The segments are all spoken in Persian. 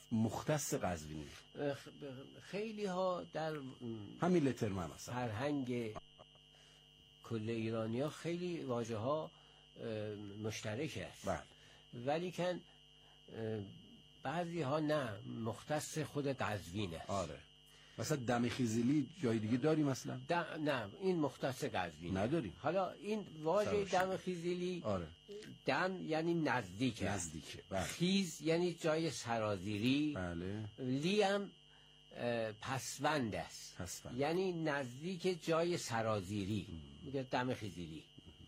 مختص قزوینی؟ خیلی ها در همین لترمن مثلا فرهنگ کل ایرانی ها خیلی واژه ها مشترک است. بله. ولی کن بعضی ها نه، مختص خود قزوین است. آره. مثلا دم خیزیلی جای دیگه داری مثلا؟ نه، این مختص قزوین نداریم. حالا این واژه دم خیزیلی، آره. دم یعنی نزدیکه. بله. خیز یعنی جای سرازیری. بله. لی هم پسوند است. یعنی نزدیک جای سرازیری میگه دم خیزیلی.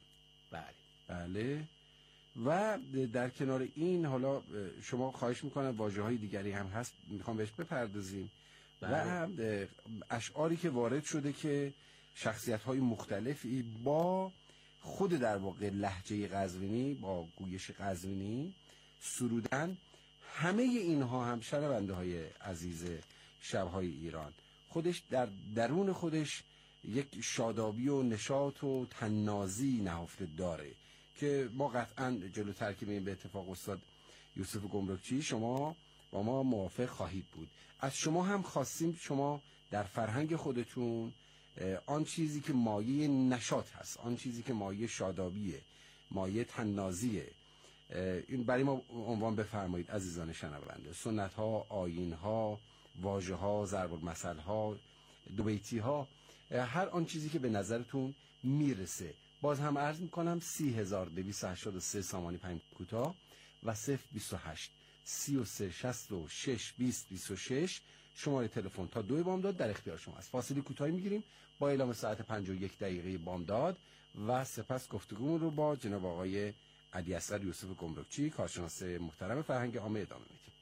بله. و در کنار این حالا شما خواهش میکنم واژه‌های دیگری هم هست میخوام بهش بپردازیم. و هم اشعاری که وارد شده که شخصیت‌های مختلفی با خود در واقع لهجه قزوینی، با گویش قزوینی سرودن. همه اینها هم شنونده‌های عزیز شب‌های ایران خودش در درون خودش یک شادابی و نشاط و طنازی نهفته داره که ما قطعا جلوتر که به اتفاق استاد یوسف گمرکچی شما با ما موافق خواهید بود. از شما هم خواستیم شما در فرهنگ خودتون آن چیزی که مایه نشاط هست، آن چیزی که مایه شادابیه، مایه طنازیه، این برای ما عنوان بفرمایید عزیزان شنونده. سنت ها، آیین ها، واژه ها، ضرب المثل ها، دو بیتی ها، هر آن چیزی که به نظرتون میرسه. باز هم عرض میکنم 3283 سامانی 5 کوتاه و 028 33 66 20 26 شماره تلفن تا 2 بامداد در اختیار شما است. فاصله کوتاهی میگیریم با اعلام ساعت 51 دقیقه بامداد و سپس گفتگومون رو با جناب آقای علیاصغر یوسف گمرکچی کارشناس محترم فرهنگ عامه ادامه میدیم.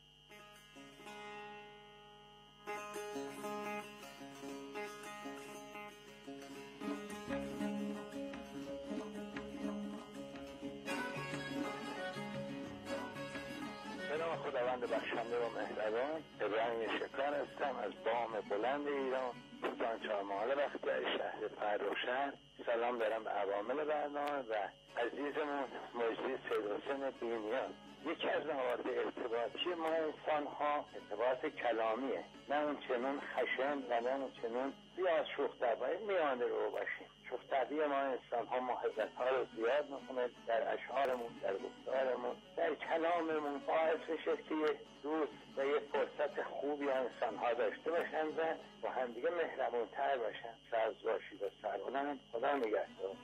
خداوند بخشنده و مهربان، ابراهیم شکار هستم از بام بلند ایران، سلطان چهارمحال بختیاری شهر فرخشهر. سلام دارم به عوامل برنامه و عزیزمون مجری سیدحسین بی‌نیاز. یکی از نقاط ارتباطی ما انسان ها ارتباط کلامیه، نه اون چنون خشن و نه اون چنون زیاد شوخ طبعی میانه رو باشیم. شوخ طبعی ما انسان ها محبت ها رو زیاد میکنه در اشعارمون، در گفتارمون، در کلاممون، باعث میشه که یه دوست و یه فرصت خوبی انسان ها داشته باشن و با همدیگه مهربون تر باشن. شاید باشید و سرانم خدا نگهدار.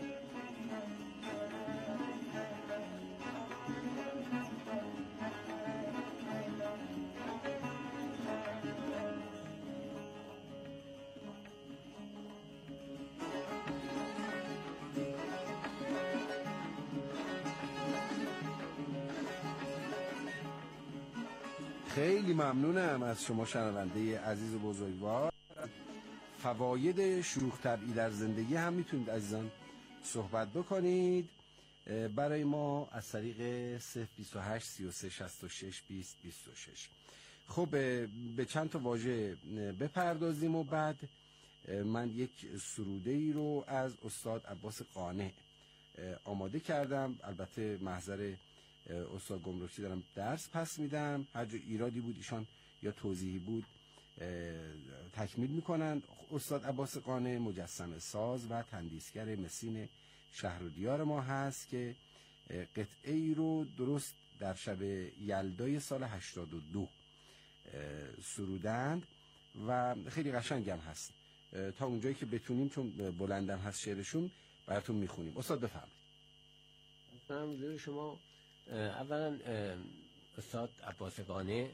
خیلی ممنونم از شما شنونده عزیز و بزرگوار. فواید شوخ طبعی در زندگی هم میتونید عزیزان صحبت بکنید برای ما از طریق 028 33 66 20 26. خب به چند تا واژه بپردازیم و بعد من یک سروده ای رو از استاد عباس قانع آماده کردم. البته محضر استاد گمرکچی دارم درس پس میدم، هر جا ایرادی بود ایشان یا توضیحی بود تکمیل میکنن. استاد عباس قانع مجسمه ساز و تندیسگر مسین شهر و دیار ما هست که قطعه ای رو درست در شب یلدای سال 82 سرودند و خیلی قشنگم هست. تا اونجایی که بتونیم چون بلندم هست شعرشون براتون میخونیم. استاد بفرمایید. سلام شما. اولا استاد عباس قانع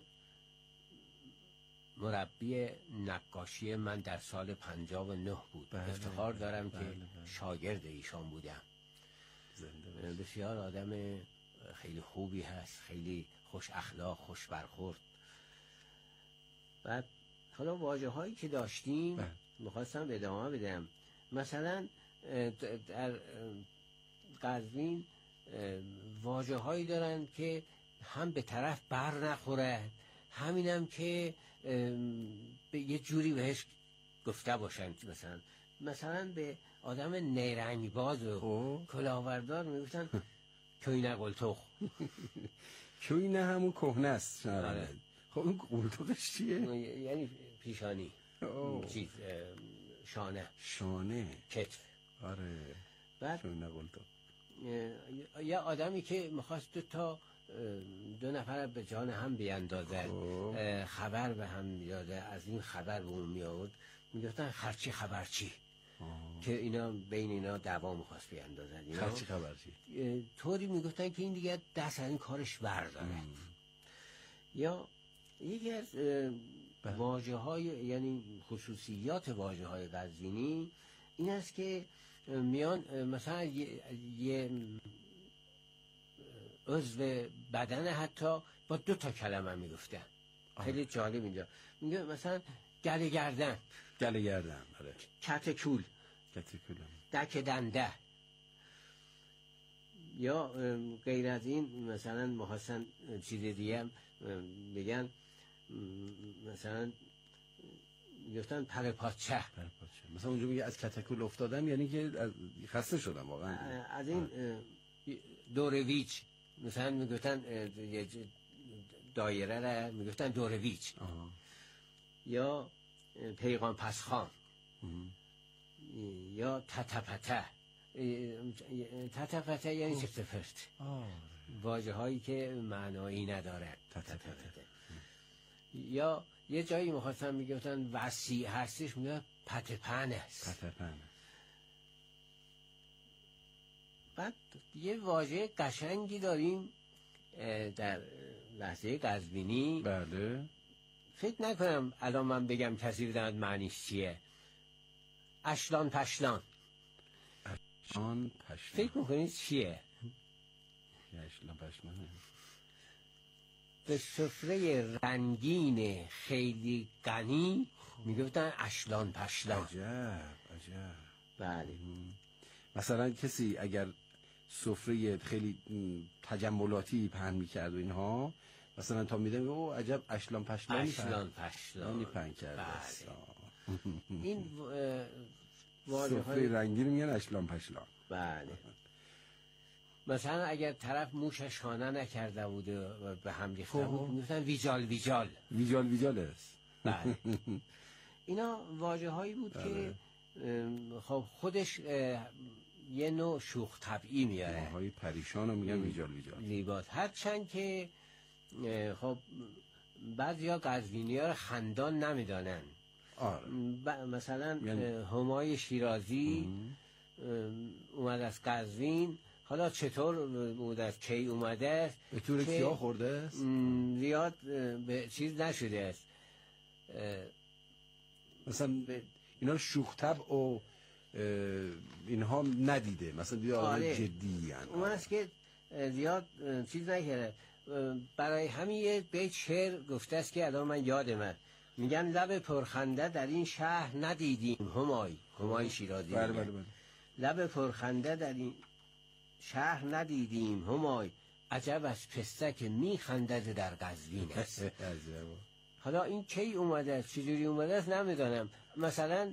مربی نقاشی من در سال 59 بود. افتخار دارم که شاگرد ایشان بودم. بسیار آدم خیلی خوبی هست، خیلی خوش اخلاق، خوش برخورد. بعد حالا واژه هایی که داشتیم میخواستم ادامه بدم. مثلا در قزوین واژه هایی دارن که هم به طرف بر نخوره، همینم که به یه جوری بهش گفته باشن. مثلا به آدم نیرنگ باز و کلاهبردار میگفتن کوینه قلتوخ. کوینه همون کهنه است. خب این قلتقش چیه؟ یعنی پیشانی، چیز شانه کتف. آره بعد شونه قلتق. یا آدمی که میخواست دو نفر به جان هم بیاندازد، خبر به هم میداده، از این خبر به اون میآورد، میگفتن خرچی خبرچی، که اینا بین اینا دعوا میخواست بیاندازن. خرچی خبرچی طوری میگفتن که این دیگه دست از این کارش بردارد. یا یکی از واژه‌های، یعنی خصوصیات واژه‌های قزوینی این است که میان مثلا یه عضو بدن حتی با 2 کلمه میگفتن. خیلی جالب اینجا میگه مثلا گله گردن، آره، کت کول، دک دنده. یا غیر از این مثلا محسن چیز دیگه هم بگن، مثلا گفتن پر پاچه. مثلا اونجا میگه از کتکول افتادم، یعنی که خسته شدم واقعا. از این دورویچ مثلا میگفتن دایره را میگفتن دورویچ. یا پیغام پسخان، یا تتپته. تتپته یعنی چفتفرت، واژه هایی که معنایی نداره. تتپته. یا یه جایی میخواستن میگفتن وسیع هستش، میگه پتپن است. بعد یه واژه قشنگی داریم در لهجه قزوینی. بله. فکر نکنم الان من بگم کسی بداند معنیش چیه. اشلان پشلان. فکر میکنید چیه؟ اشلان پشلان به سفره رنگین خیلی غنی میگفتن اشلان پشلان. عجب. بله. مثلا کسی اگر سفره خیلی تجملاتی پهن میکرد و اینها، مثلا تا میدم او عجب اشلان پشلانی پهن کرده. این سفره رنگین میگن اشلان پشلان. بله. مثلا اگر طرف موشش خانه نکرده بود و به هم ریخته بود میگفتن ویجال است. بله. اینا واژه هایی بود که خب خودش یه نوع شوخ طبعی میاره. ماهای پریشان رو میگن ویجال. لیبات. هرچند که خب بعضیا قزوینی ها رو خندان نمیدانن. مثلا همای شیرازی اومد از قزوین، حالا چطور بود، از کی اومده است، به طور کیا خورده است، زیاد به چیز نشده است. مثلا اینا شوخ طبع و اینها ندیده، مثلا دیده آدم جدی هستند. اون است که زیاد چیز نکرده. برای همین یه بیت شعر گفته است که الان من یادمه، میگن لب پرخنده در این شهر ندیدیم. همای شیرازی. بله. لب پرخنده در این شهر ندیدیم همای، عجب از پسته که میخندد در قزوین است. حالا این کی اومده است، چجوری اومده است نمیدانم. مثلا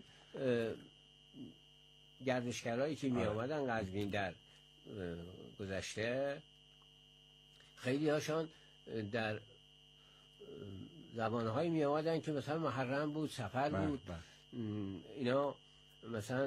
گردشگرایی که می آمدن قزوین در گذشته، خیلی هاشان در زمانهایی می آمدن که مثلا محرم بود، سفر بود. اینا مثلا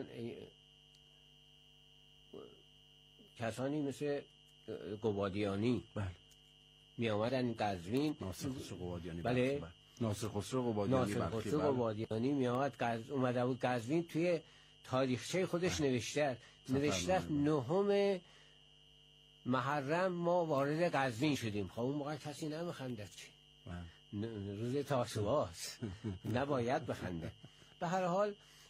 کسانی مثل قبادیانی می آمدن قزوین. ناصر خسرو قبادیانی. بله. ناصر خسرو قبادیانی می آمد اومده بود قزوین. توی تاریخچه خودش نوشته 9 محرم ما وارد قزوین شدیم. خب اون موقع کسی نمیخندد که روز تاسوعا است، نباید بخنده. به هر حال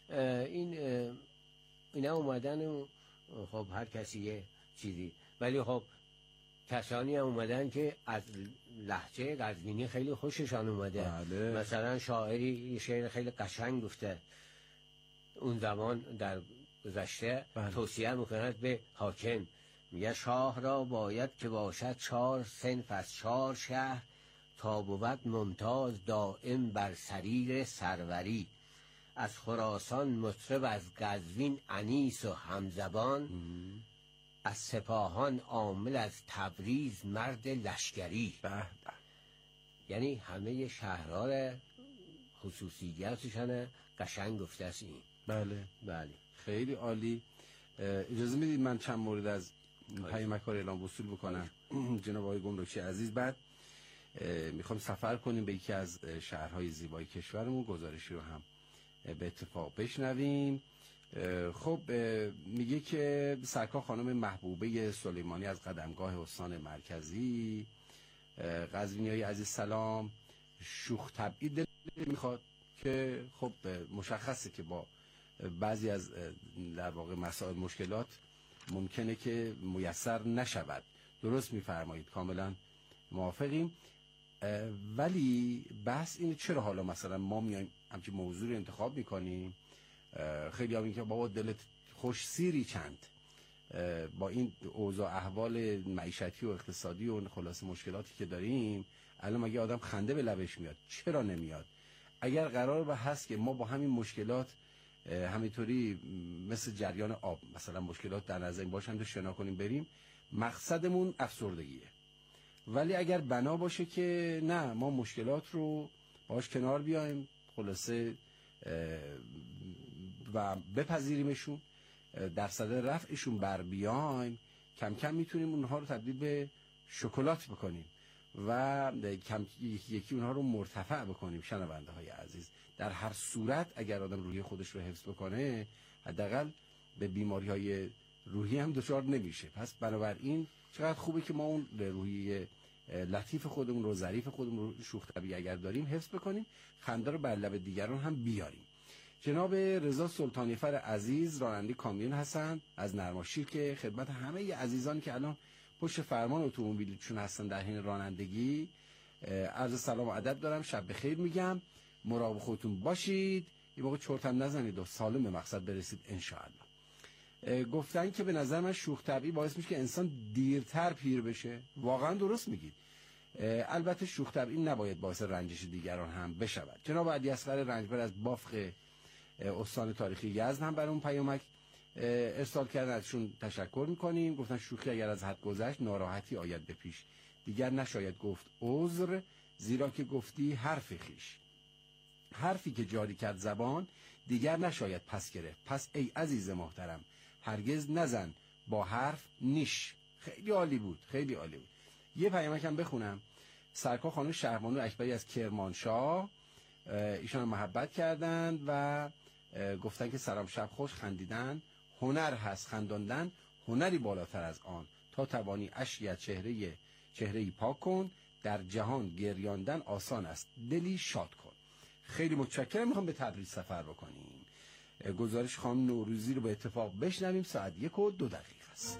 اینا اومدن و خب هر کسی یه چیزی، ولی خب کسانی هم اومدن که از لهجه قزوینی خیلی خوششان اومده. بله. مثلا شاعری شعر خیلی قشنگ گفته اون زمان در گذشته. بله. توصیه میکند به حاکم، میگه شاه را باید که باشد 4 صنف از 4 شهر، تا بود ممتاز دائم بر سریر سروری. از خراسان مطرب، از قزوین انیس و همزبان، از سپاهان عامل، از تبریز مرد لشکری. یعنی همه شهرها خصوصیاتشان قشنگ گفته است این. بله خیلی عالی. اجازه میدید من چند مورد از پیامک ها رو اعلام وصول بکنم جناب آقای گمرکچی عزیز. بعد میخوام سفر کنیم به یکی از شهرهای زیبای کشورمون، گزارشی رو هم به اتفاق بشنویم. خب میگه که سرکار خانم محبوبه سلیمانی از قدمگاه استان مرکزی قزوینیای عزیز سلام، شوخ طبعی دل میخواد که خب مشخصه که با بعضی از در واقع مسائل مشکلات ممکنه که میسر نشود. درست میفرمایید، کاملا موافقیم. ولی بحث اینه چرا حالا مثلا ما میایم همچین موضوع رو انتخاب میکنیم. خیلی هم این که بابا دلت خوش سیری چند با این اوضاع احوال معیشتی و اقتصادی و خلاصه مشکلاتی که داریم الان مگه آدم خنده به لبش میاد؟ چرا نمیاد؟ اگر قرار به هست که ما با همین مشکلات همینطوری مثل جریان آب مثلا مشکلات در نظر باشند و شنا کنیم بریم، مقصدمون افسردگیه. ولی اگر بنا باشه که نه ما مشکلات رو باش کنار بیایم خلاصه و بپذیریمشون، درصد رفعشون بر بیایم، کم کم میتونیم اونها رو تبدیل به شکلات بکنیم و یکی اونها رو مرتفع بکنیم. شنونده های عزیز، در هر صورت اگر آدم روحی خودش رو حفظ بکنه حداقل به بیماری های روحی هم دچار نمیشه. پس بنابراین چقدر خوبه که ما اون روحی لطیف خودمون رو، ظریف خودمون رو، شوخ طبیعی اگر داریم حفظ بکنیم، خنده رو بر لب دیگران هم بیاریم. جناب رضا سلطانی فر عزیز راننده کامیون هستند از نرماشیر که خدمت همه عزیزان که الان پشت فرمان اتومبیلشون هستن در حین رانندگی عرض سلام و ادب دارم، شب بخیر میگم، مراقب خودتون باشید، یه موقع چرت هم نزنید و سالم به مقصد برسید ان شاء الله. گفتن که به نظر من شوخ طبعی باعث میشه که انسان دیرتر پیر بشه. واقعا درست میگید. البته شوخ طبعی نباید باعث رنجش دیگران هم بشود. جناب علی اصغر رنجبر از بافق استان تاریخی یزد هم برای اون پیامک ارسال کردن، ازشون تشکر میکنیم. گفتن شوخی اگر از حد گذشت ناراحتی آید به پیش، دیگر نشاید گفت عذر، زیرا که گفتی حرف خیش، حرفی که جاری کرد زبان دیگر نشاید پس گرفت. پس ای عزیز محترم هرگز نزن با حرف نیش. خیلی عالی بود، خیلی عالی بود. یه پیامک هم بخونم. سرکار خانم شهربانو اکبری از کرمانشاه، ایشان محبت کردند و گفتن که سلام شب خوش، خندیدن هنر هست، خنداندن هنری بالاتر از آن، تا توانی اشکی از چهره‌ای پاک کن، در جهان گریاندن آسان است، دلی شاد کن. خیلی متشکرم. میخوام به تبریز سفر بکنیم. گزارش خانم نوروزی رو به اتفاق بشنویم. ساعت 1:02 است.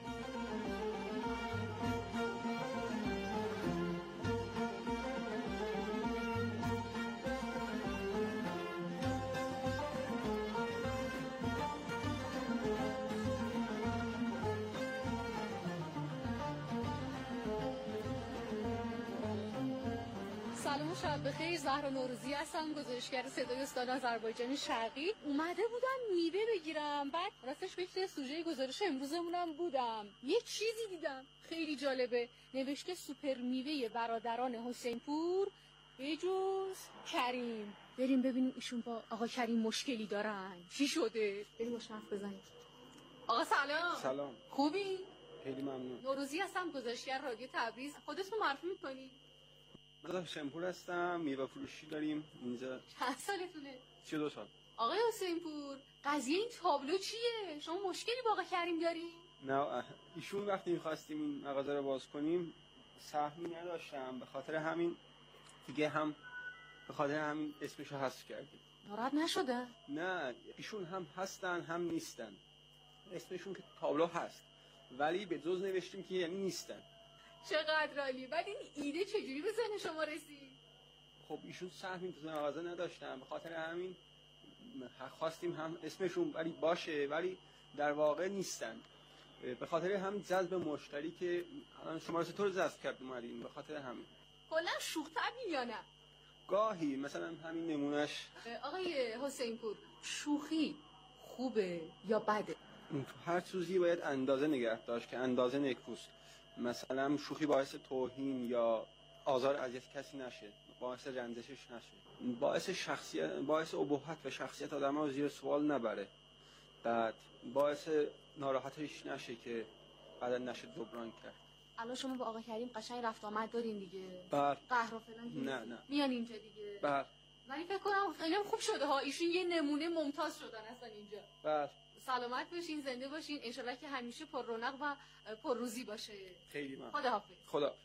شب بخیر، زهرا نوروزی هستم، گزارشگر صدای استان آذربایجان شرقی. اومده بودم میوه بگیرم، بعد راستش فکر سوژه گزارش امروزمونم بودم، یه چیزی دیدم خیلی جالبه، نوشته سوپر میوه برادران حسین پور بجز کریم. بریم ببینیم ایشون با آقا کریم مشکلی دارن، چی شده؟ بریم باش حرف بزنیم. آقا سلام. سلام. خوبی؟ خیلی ممنون. نوروزی هستم، گزارشگر رادیو تبریز. خودتون معرفی می‌کنی؟ من شمپور هستم، میوه فروشی داریم اینجا. چند سالتونه؟ 32 سال. آقای حسین پور، قضیه این تابلو چیه؟ شما مشکلی با آقا کریم دارین؟ نه، ایشون وقتی می‌خواستیم این مغازه رو باز کنیم سهمی نداشتم، به خاطر همین دیگه هم به خاطر همین اسمشو حذف کردیم. ناراحت نشده؟ نه، ایشون هم هستن هم نیستن. اسمشون که تابلو هست ولی به جز نوشتیم که یعنی نیستن. چقدر عالی. بعد این ایده چجوری به ذهن شما رسید؟ خب ایشون سهمی تو مغازه نداشتن، به خاطر همین خواستیم هم اسمشون ولی باشه ولی در واقع نیستن. به خاطر همین جذب مشتری که الان شما رو چطور جذب کرد اومدیم، به خاطر همین. کلا شوخ طبعی یا نه؟ گاهی مثلا همین نمونهش. آقای حسین پور، شوخی خوبه یا بده؟ تو هر چیزی باید اندازه نگه داشت که اندازه نیکوست. مثلا شوخی باعث توهین یا آزار اذیت کسی نشه، باعث رنجشش نشه، باعث ابهت و شخصیت آدم‌ها زیر سوال نبره، بعد باعث ناراحتش نشه که بعدا نشه جبران کرد. الان شما با آقا کریم قشنگ رفت آمد دارین دیگه؟ بله. قهر و فلان نه میان اینجا دیگه؟ بله. ولی فکر کنم خیلی خوب شده ها، ایشون یه نمونه ممتاز شدن اصلا اینجا. بله. سلامت باشین، زنده باشین، انشالله که همیشه پر رونق و پر روزی باشه. خیلی ممنون. خداحافظ. خدا.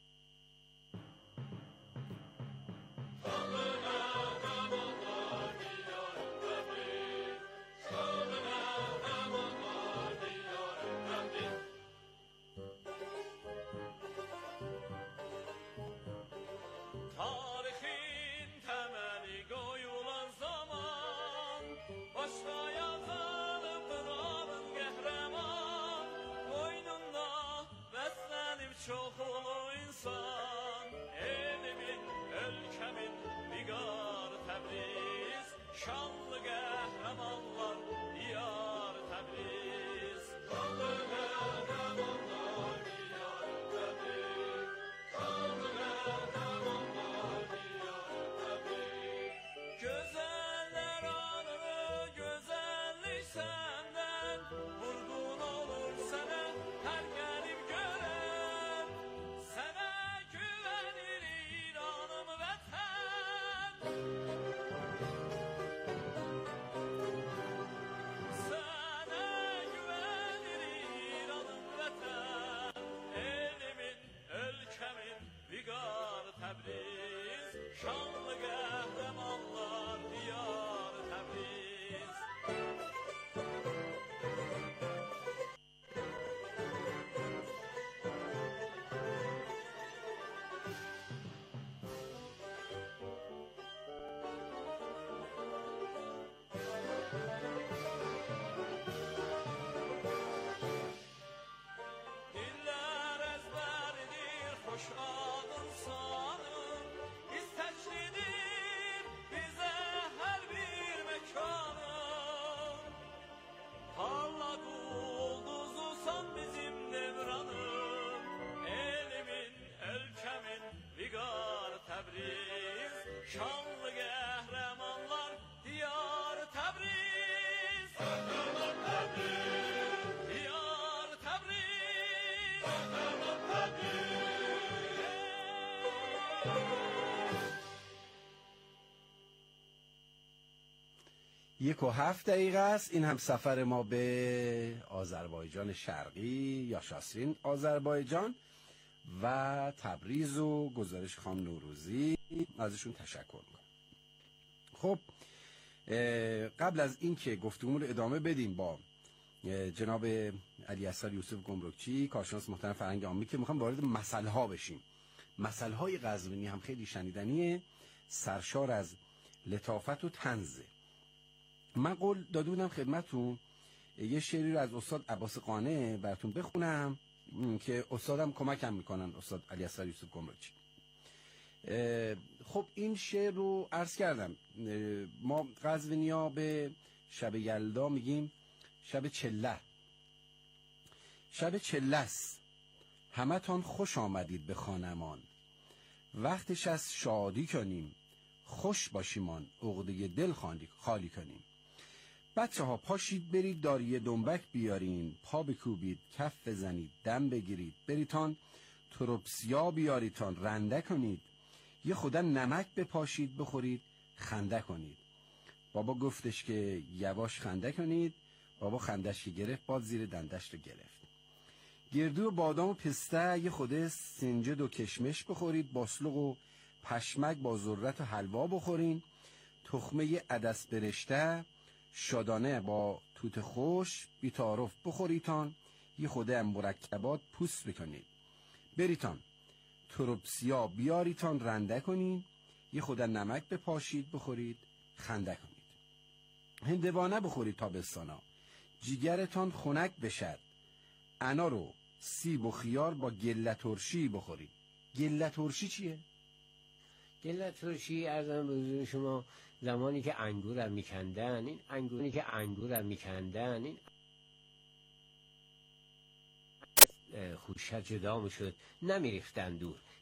یک و 7 دقیقه است. این هم سفر ما به آذربایجان شرقی یا شاسرین آذربایجان و تبریز و گزارش خانم نوروزی، ازشون تشکر میکنم. خب قبل از این که گفتگو رو ادامه بدیم با جناب علی اصغر یوسف گمرکچی، کارشناس محترم فرهنگ عامی، که میخوام وارد مسئله ها بشیم. مسئله های قزوینی هم خیلی شنیدنیه، سرشار از لطافت و طنزه. من قول داده بودم خدمتون یه شعری رو از استاد عباس قانع براتون بخونم که استادم کمکم میکنن، استاد علی اصغر یوسف گمرکچی. خب این شعر رو عرض کردم، ما قزوینی‌ها به شب یلدا میگیم شب چله. شب چله است، همه تان خوش آمدید به خانمان، وقتش از شادی کنیم، خوش باشیمان، عقده دل خالی کنیم. بچه ها پاشید برید داریه دنبک بیارین، پا بکوبید کف بزنید دم بگیرید، بریتان تروپسیا بیاریتان رنده کنید، یه خدا نمک بپاشید بخورید خنده کنید. بابا گفتش که یواش خنده کنید، بابا خندش که گرفت باد زیر دندش رو گرفت. گردو و بادام و پسته یه خوده سنجد و کشمش بخورید، باسلق و پشمک با ذرت و حلوا بخورین، تخمه عدس برشته شادانه با توت خوش بی‌تعارف بخوریتان، یه خوده مرکبات پوست بکنید. بریتان تروپسیا بیاریتان رنده کنید، یه خوده نمک بپاشید بخورید خنده کنید. هندوانه بخورید تابستانا، جیگرتان خنک بشد. انار و سیب و خیار با گله ترشی بخورید. گله ترشی چیه؟ گله ترشی عرضم به حضور شما زمانی که انگور میکندن، این انگوری که انگور میکندن این خوشه جدا میشد، نمیریختن دور،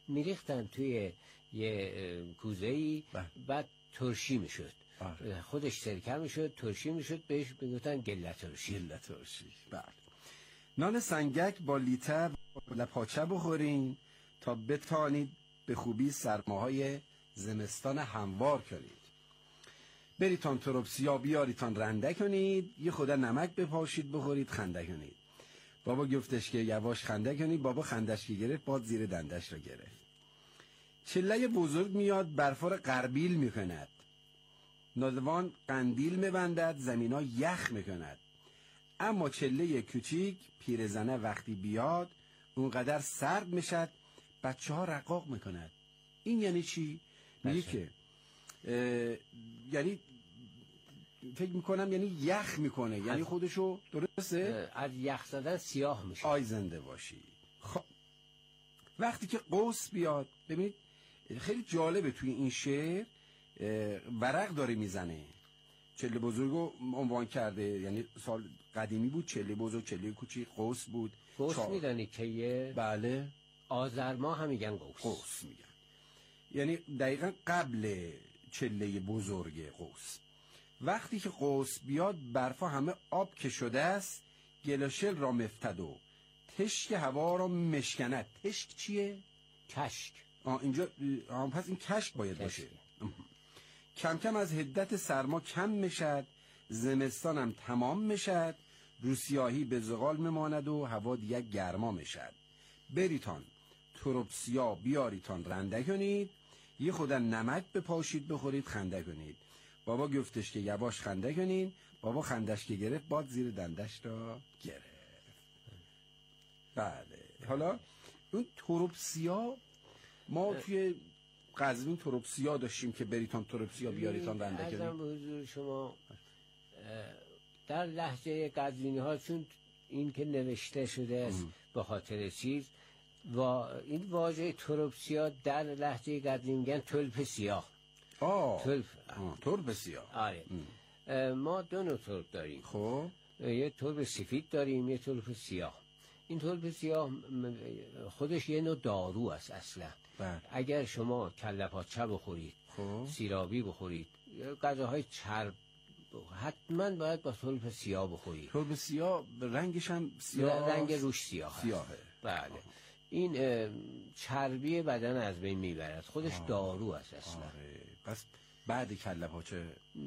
میریختن توی یه کوزه‌ای، بعد ترشی میشد. خودش سرکه میشد، ترشی میشد، بهش میگفتن گله ترشی. بله. نان سنگک با لیتر لپاچه بخورین تا بتانید به خوبی سرماهای زمستان هموار کنید. بریتان تروپسیا بیاریتان رنده کنید، یه خورده نمک بپاشید بخورید خنده کنید. بابا گفتش که یواش خنده کنید، بابا خندش که گرفت باد زیر دندش را گرفت. چله بزرگ میاد برفا را قربیل میکند، نادوان قندیل میبندد زمینا یخ میکند. اما چله کوچیک پیرزنه وقتی بیاد اونقدر سرد میشد بچه ها رقاق میکند. این یعنی چی؟ میگه که یعنی فکر میکنم یعنی یخ میکنه، یعنی خودشو، درسته؟ از یخ زدن سیاه میشه. آی زنده باشی. خب وقتی که قوس بیاد، ببینید خیلی جالبه توی این شعر ورق داره میزنه. چله بزرگو عنوان کرده، یعنی سال قدیمی بود چله بزرگ، چله کوچیک، قوس بود. قوس میدانی که یه بله آذر ماه هم میگن قوس میگن، یعنی دقیقا قبل چله بزرگ قوس. وقتی که قوس بیاد برفا همه آب که شده است، گلاشل را مفتدو تشک هوا را مشکند. تشک چیه؟ کشک. اینجا پس این کشک باید باشه. کم کم از حدت سرما کم میشد، زمستانم تمام میشد، روسیاهی به زغال میماند و هوا دیگه گرما میشد. بریتان تروپسیا بیاریتان رنده کنید، یه خود نمک بپاشید بخورید خنده کنید. بابا گفتش که یواش خنده کنین، بابا خندش که گرفت باد زیر دندش را گرفت. بله. حالا اون تروپسیا ما توی قزوین تروپسیا داشتیم که بریتان تروپسیا بیاریتان رنده کنید. ارزم به حضور شما در لهجه قزوینی ها، چون این که نوشته شده است به خاطر چیز، و این واژه تروپسیا در لهجه قزوینی میگن تلپ سیاه. تلپ سیاه. آره. ما دو نوع تلپ داریم. خب یه تلپ سفید داریم، یه تلپ سیاه. این تلپ سیاه خودش یه نوع دارو است اصلا. اگر شما کله پاچه بخورید، سیرابی بخورید، غذاهای چرب، حتما باید با تلپ سیاه بخورید. تلپ سیاه رنگش هم سیاه، رنگ روش سیاهه. بله. این چربی بدن از بین میبرد، خودش دارو است اصلا. پس بعد کله پاچه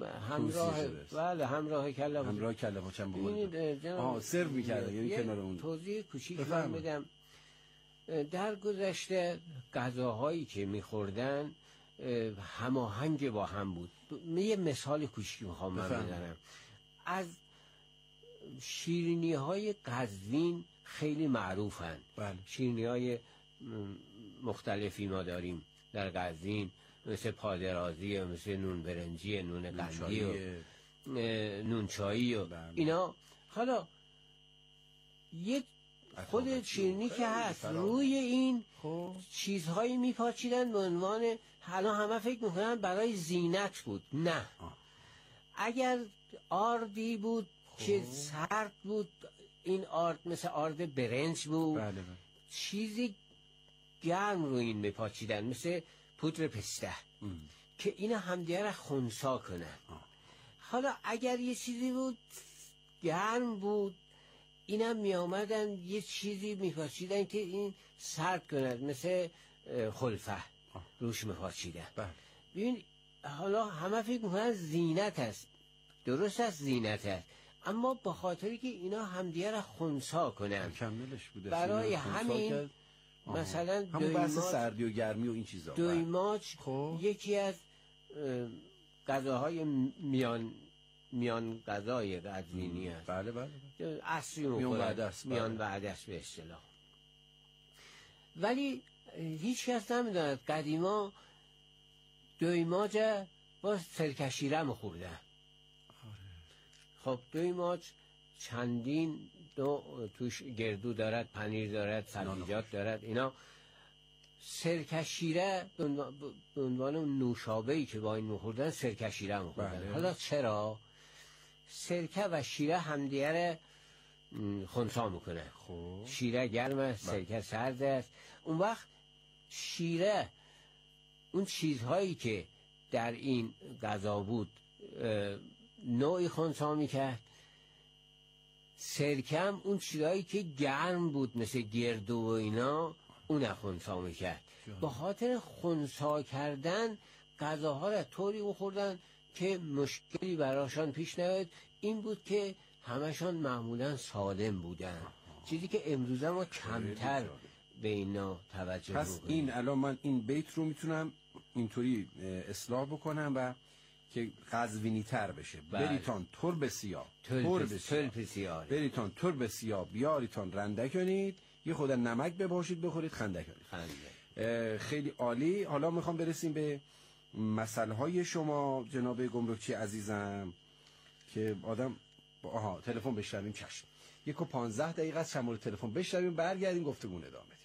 همراه کله پاچه هم بخورید. سرو می‌کردن، یعنی کنار اون. توضیح کوچیک میدم. در گذشته غذاهایی که می‌خوردن هماهنگ با هم بود. یه مثال کوچیک میخوام من بزنم. از شیرینی‌های قزوین خیلی معروفن. شیرینی‌های مختلفی ما داریم در قزوین، مثل پادرازی، مثل نون برنجی، نون قندی و نون چایی و اینا. حالا یه خود شیرینی که هست روی این چیزهایی میپاچیدن به عنوان، حالا همه فکر میکنن برای زینت بود. نه، اگر آردی بود که سرد بود، این آرد مثل آرد برنج بود، چیزی گرم روی این میپاچیدن مثل پودر پسته که اینا همدیگه را خنثی کنن. حالا اگر یه چیزی بود گرم بود، اینم می آمدن یه چیزی میپاچیدن که این سرد کند، مثل خلفه روش میپاچیدن. ببین حالا همه فکر میکنن زینت است، درست است زینت است، اما به خاطری که اینا همدیگه را خنثی کنن برای همین مثلا همون بحث سردی و گرمی و این چیزا. دویماچ یکی از غذاهای میان غذای قزوینی است. بله. اصلی میان وعده است به اصطلاح. ولی هیچ کس نمیداند قدیما دویماچ با سرکشیره می‌خوردن. خب دویماچ چندین توش گردو دارد، پنیر دارد، سبزیجات دارد. اینا سرکشیره به عنوان نوشابه‌ای که با این می‌خوردن سرکشیره می‌خوردن. حالا چرا؟ سرکه و شیره همدیگه خنثی میکنه. شیره گرم است، سرکه سرد است. اون وقت شیره اون چیزهایی که در این غذا بود نوعی خنثی میکرد. سرکم اون چیزهایی که گرم بود مثل گردو و اینا اون خنثی میکرد. به خاطر خنثی کردن غذاها را طوری بخوردن که مشکلی براشان پیش نیاد. این بود که همشان معمولا سالم بودن، چیزی که امروزه ما کمتر به اینا توجه پس میکنیم. این الان من این بیت رو میتونم اینطوری اصلاح بکنم و که قزوینی تر بشه. بریتان ترب سیاه، ترب سیاه، بریتان ترب سیاه بیاریتان رنده کنید، یه خود نمک بپاشید بخورید خنده کنید. خیلی عالی. حالا میخوام برسیم به مسئله های شما جناب گمرکچی عزیزم که آدم تلفن بشنویم. چشم 1:15 از شماره تلفن بشنویم، برگردیم گفتگو ادامه بدیم.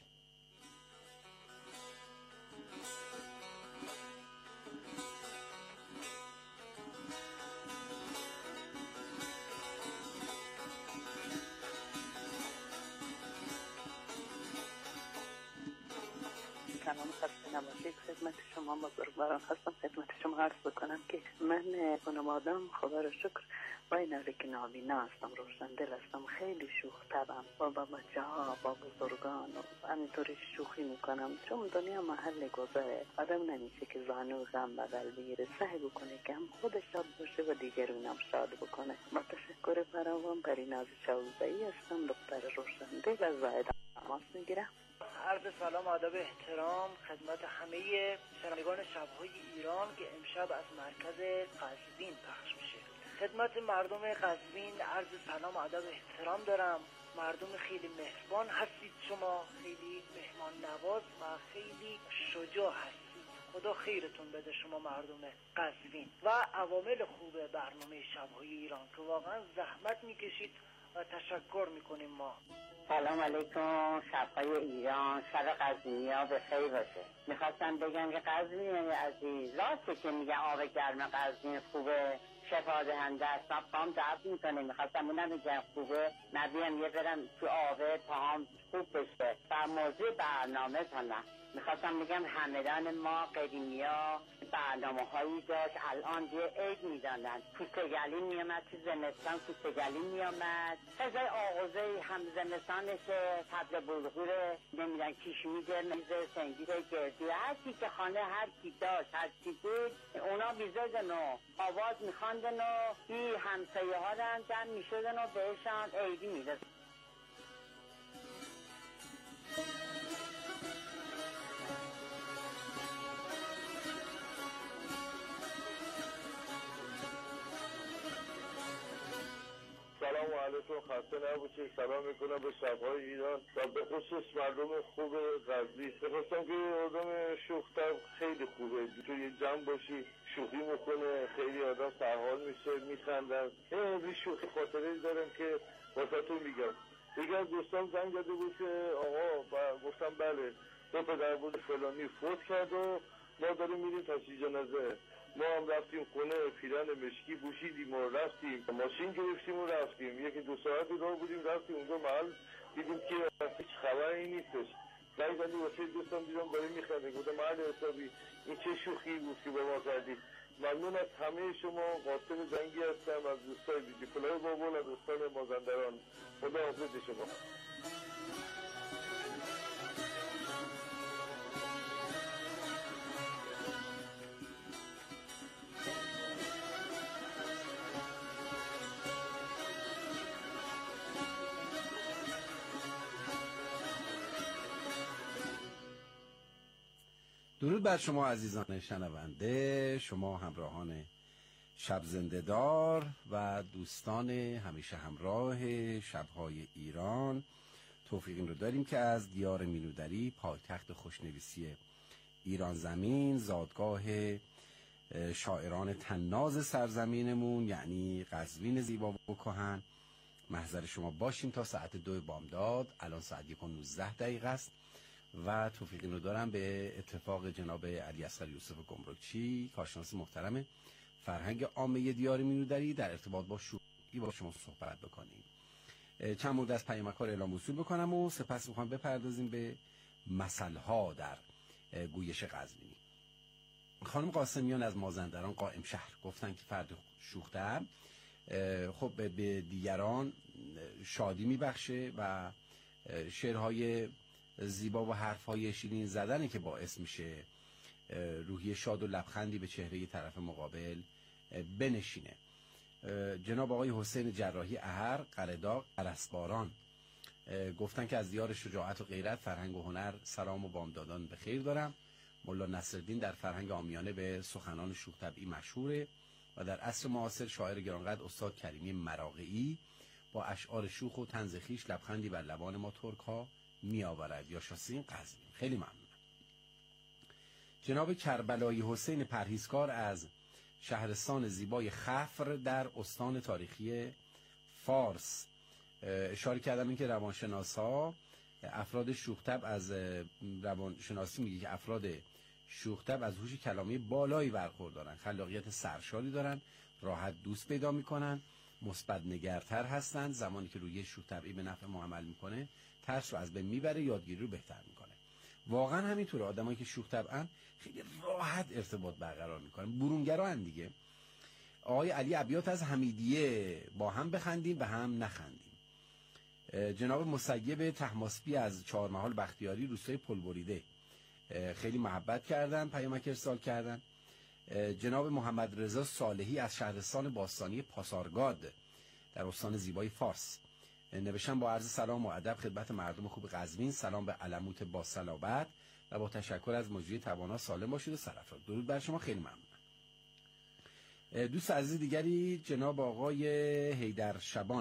سلام، خسته نباشید. خدمت شما بزرگواران هستم. خدمت شما عرض بکنم که من خانواده‌ام خدا را شکر با این حالی که نابینا هستم، روشندل هستم، خیلی شوخ طبعم با بچه‌ها با بزرگان و همینطوری شوخی میکنم، چون دنیا محل گذره. آدم نمیشه که زانو غم بغل بگیره، سعی بکنه که هم خودش شاد باشه و دیگرونم شاد بکنه. با تشکر فراوان پریناز شاوزایی هستم، دختر روشندل از زاهد تماس میگیرم. عرض سلام، آداب، احترام خدمت همه شنوندگان شب‌های ایران که امشب از مرکز قزوین پخش میشه. خدمت مردم قزوین عرض سلام، آداب، احترام دارم. مردم خیلی مهربان هستید، شما خیلی مهمان نواز و خیلی شجاع هستید. خدا خیرتون بده شما مردم قزوین و عوامل خوب برنامه شب‌های ایران که واقعا زحمت میکشید و تشکر میکنیم ما. سلام علیکم شب‌های ایران، شب قزوینی‌ها به خیر باشه. میخواستم بگم که قزوینی عزیز راسته که میگن آب گرم قزوین خوبه، شفا دهنده است، پام درد میکنه. میخواستم اونم بگم خوبه، نبیم یه برم تو آبه پاهم خوب بشه. و موضوع برنامه کنم میخواستم بگم همدان ما قدیمیا برنامه هایی داشت، الان یه عید میدانن، کوسه‌گلی میامد تو زمستان، کوسه‌گلی میامد ازای آغوزه هم زمستانشه، تبل بلغوره، نمیدن کیش میده، میزه سنگیده گردی، هر کی که خانه هر کی داشت هر کی بود اونا بیزدن و آواز میخواندن و بی همسایه ها رن جمع میشدن و بهشان عیدی میرسن. سلام علیکم، خسته نباشید. سلام میکنم به شب‌های ایران و به خصوص مردم خوب قزوین. میخواستم که آدم شوخ‌طبع خیلی خوبه، تو یه جمع باشی شوخی میکنه، خیلی آدم سرحال میشه، میخندن. این شوخی خاطره دارم که واسهتون میگم. دیگه از دوستان زنگ زده بود که آقا گفتم بله دو پدر بود فلانی فوت کرد و ما داریم میریم تشییع جنازه. ما هم رفتیم خونه، پیرن مشکی پوشیدیم و رفتیم، ماشین گرفتیم و رفتیم. یکی دو ساعتی راه بودیم رفتیم اونجا محل دیدیم که هیچ خبری نیستش. زنگ زدی واسه دوستم دیدم داره میخنده، گفتم محل حسابی این چه شوخی بود که به ما کردید. ممنون از همه شما. قاسم زنگی هستم از دوستای بیجی فلای بابول از دوستان مازندران. خدا حافظ شما. درود بر شما عزیزان شنونده، شما همراهان شب زنده دار و دوستان همیشه همراه شب‌های ایران. توفیق این رو داریم که از دیار مینودری، پایتخت خوشنویسی ایران زمین، زادگاه شاعران طناز سرزمینمون یعنی قزوین زیبا و کهن، محضر شما باشیم تا ساعت 2 بامداد. الان ساعت 1:19 است و توفیق اینو دارم به اتفاق جناب علی اصغر یوسف گمرکچی، کارشناس محترم فرهنگ عامه دیار مینودری، در ارتباط با شوخی با شما صحبت بکنیم. چند مورد از پیامک‌ها رو اعلام وصول بکنم و سپس میخوام بپردازیم به مسائل ها در گویش قزوینی. خانم قاسمیان از مازندران قائم شهر گفتن که فرد شوخ‌طبع خب به دیگران شادی میبخشه و شعرهای زیبا و حرفهای شیرین زدنه که باعث میشه روحیه شاد و لبخندی به چهره طرف مقابل بنشینه. جناب آقای حسین جراحی احر قرداغ ارسباران گفتن که از دیار شجاعت و غیرت، فرهنگ و هنر سلام و بامدادان به خیر دارم. مولا نصرالدین در فرهنگ عامیانه به سخنان شوخ طبعی مشهوره و در عصر معاصر شاعر گرانقدر استاد کریمی مراغعی با اشعار شوخ و طنز خویش لبخندی بر لبان ما ترک ها می آورد. یا شاسین قزوین. خیلی ممنونم. جناب کربلایی حسین پرهیزکار از شهرستان زیبای خفر در استان تاریخی فارس اشاره کردم این که روانشناسا افراد شوخ‌طبع از روانشناسی میگه که افراد شوخ‌طبع از هوش کلامی بالایی برخوردارن، خلاقیت سرشاری دارن، راحت دوست پیدا میکنن، مثبت نگرتر هستن. زمانی که روی شوخ‌طبعی به نفع ما عمل میکنه ترس رو از بین میبره، یادگیری رو بهتر میکنه. واقعا همینطوره. آدمایی که شوخ‌طبعن خیلی راحت ارتباط برقرار میکنن، برونگران دیگه. آقای علی ابیات از حمیدیه با هم بخندیم به هم نخندیم. جناب مسیب طهماسبی از چهارمحال بختیاری روستای پلبریده خیلی محبت کردن، پیامک ارسال کردن. جناب محمد رضا صالحی از شهرستان باستانی پاسارگاد در استان زیبای فارس نوشتن با عرض سلام و ادب خدمت مردم خوب قزوین، سلام به علموت با صلابت و با تشکر از مجری توانا سالم باشید و سرافراز. درود بر شما، خیلی ممنونم. دوست عزیز دیگری جناب آقای حیدر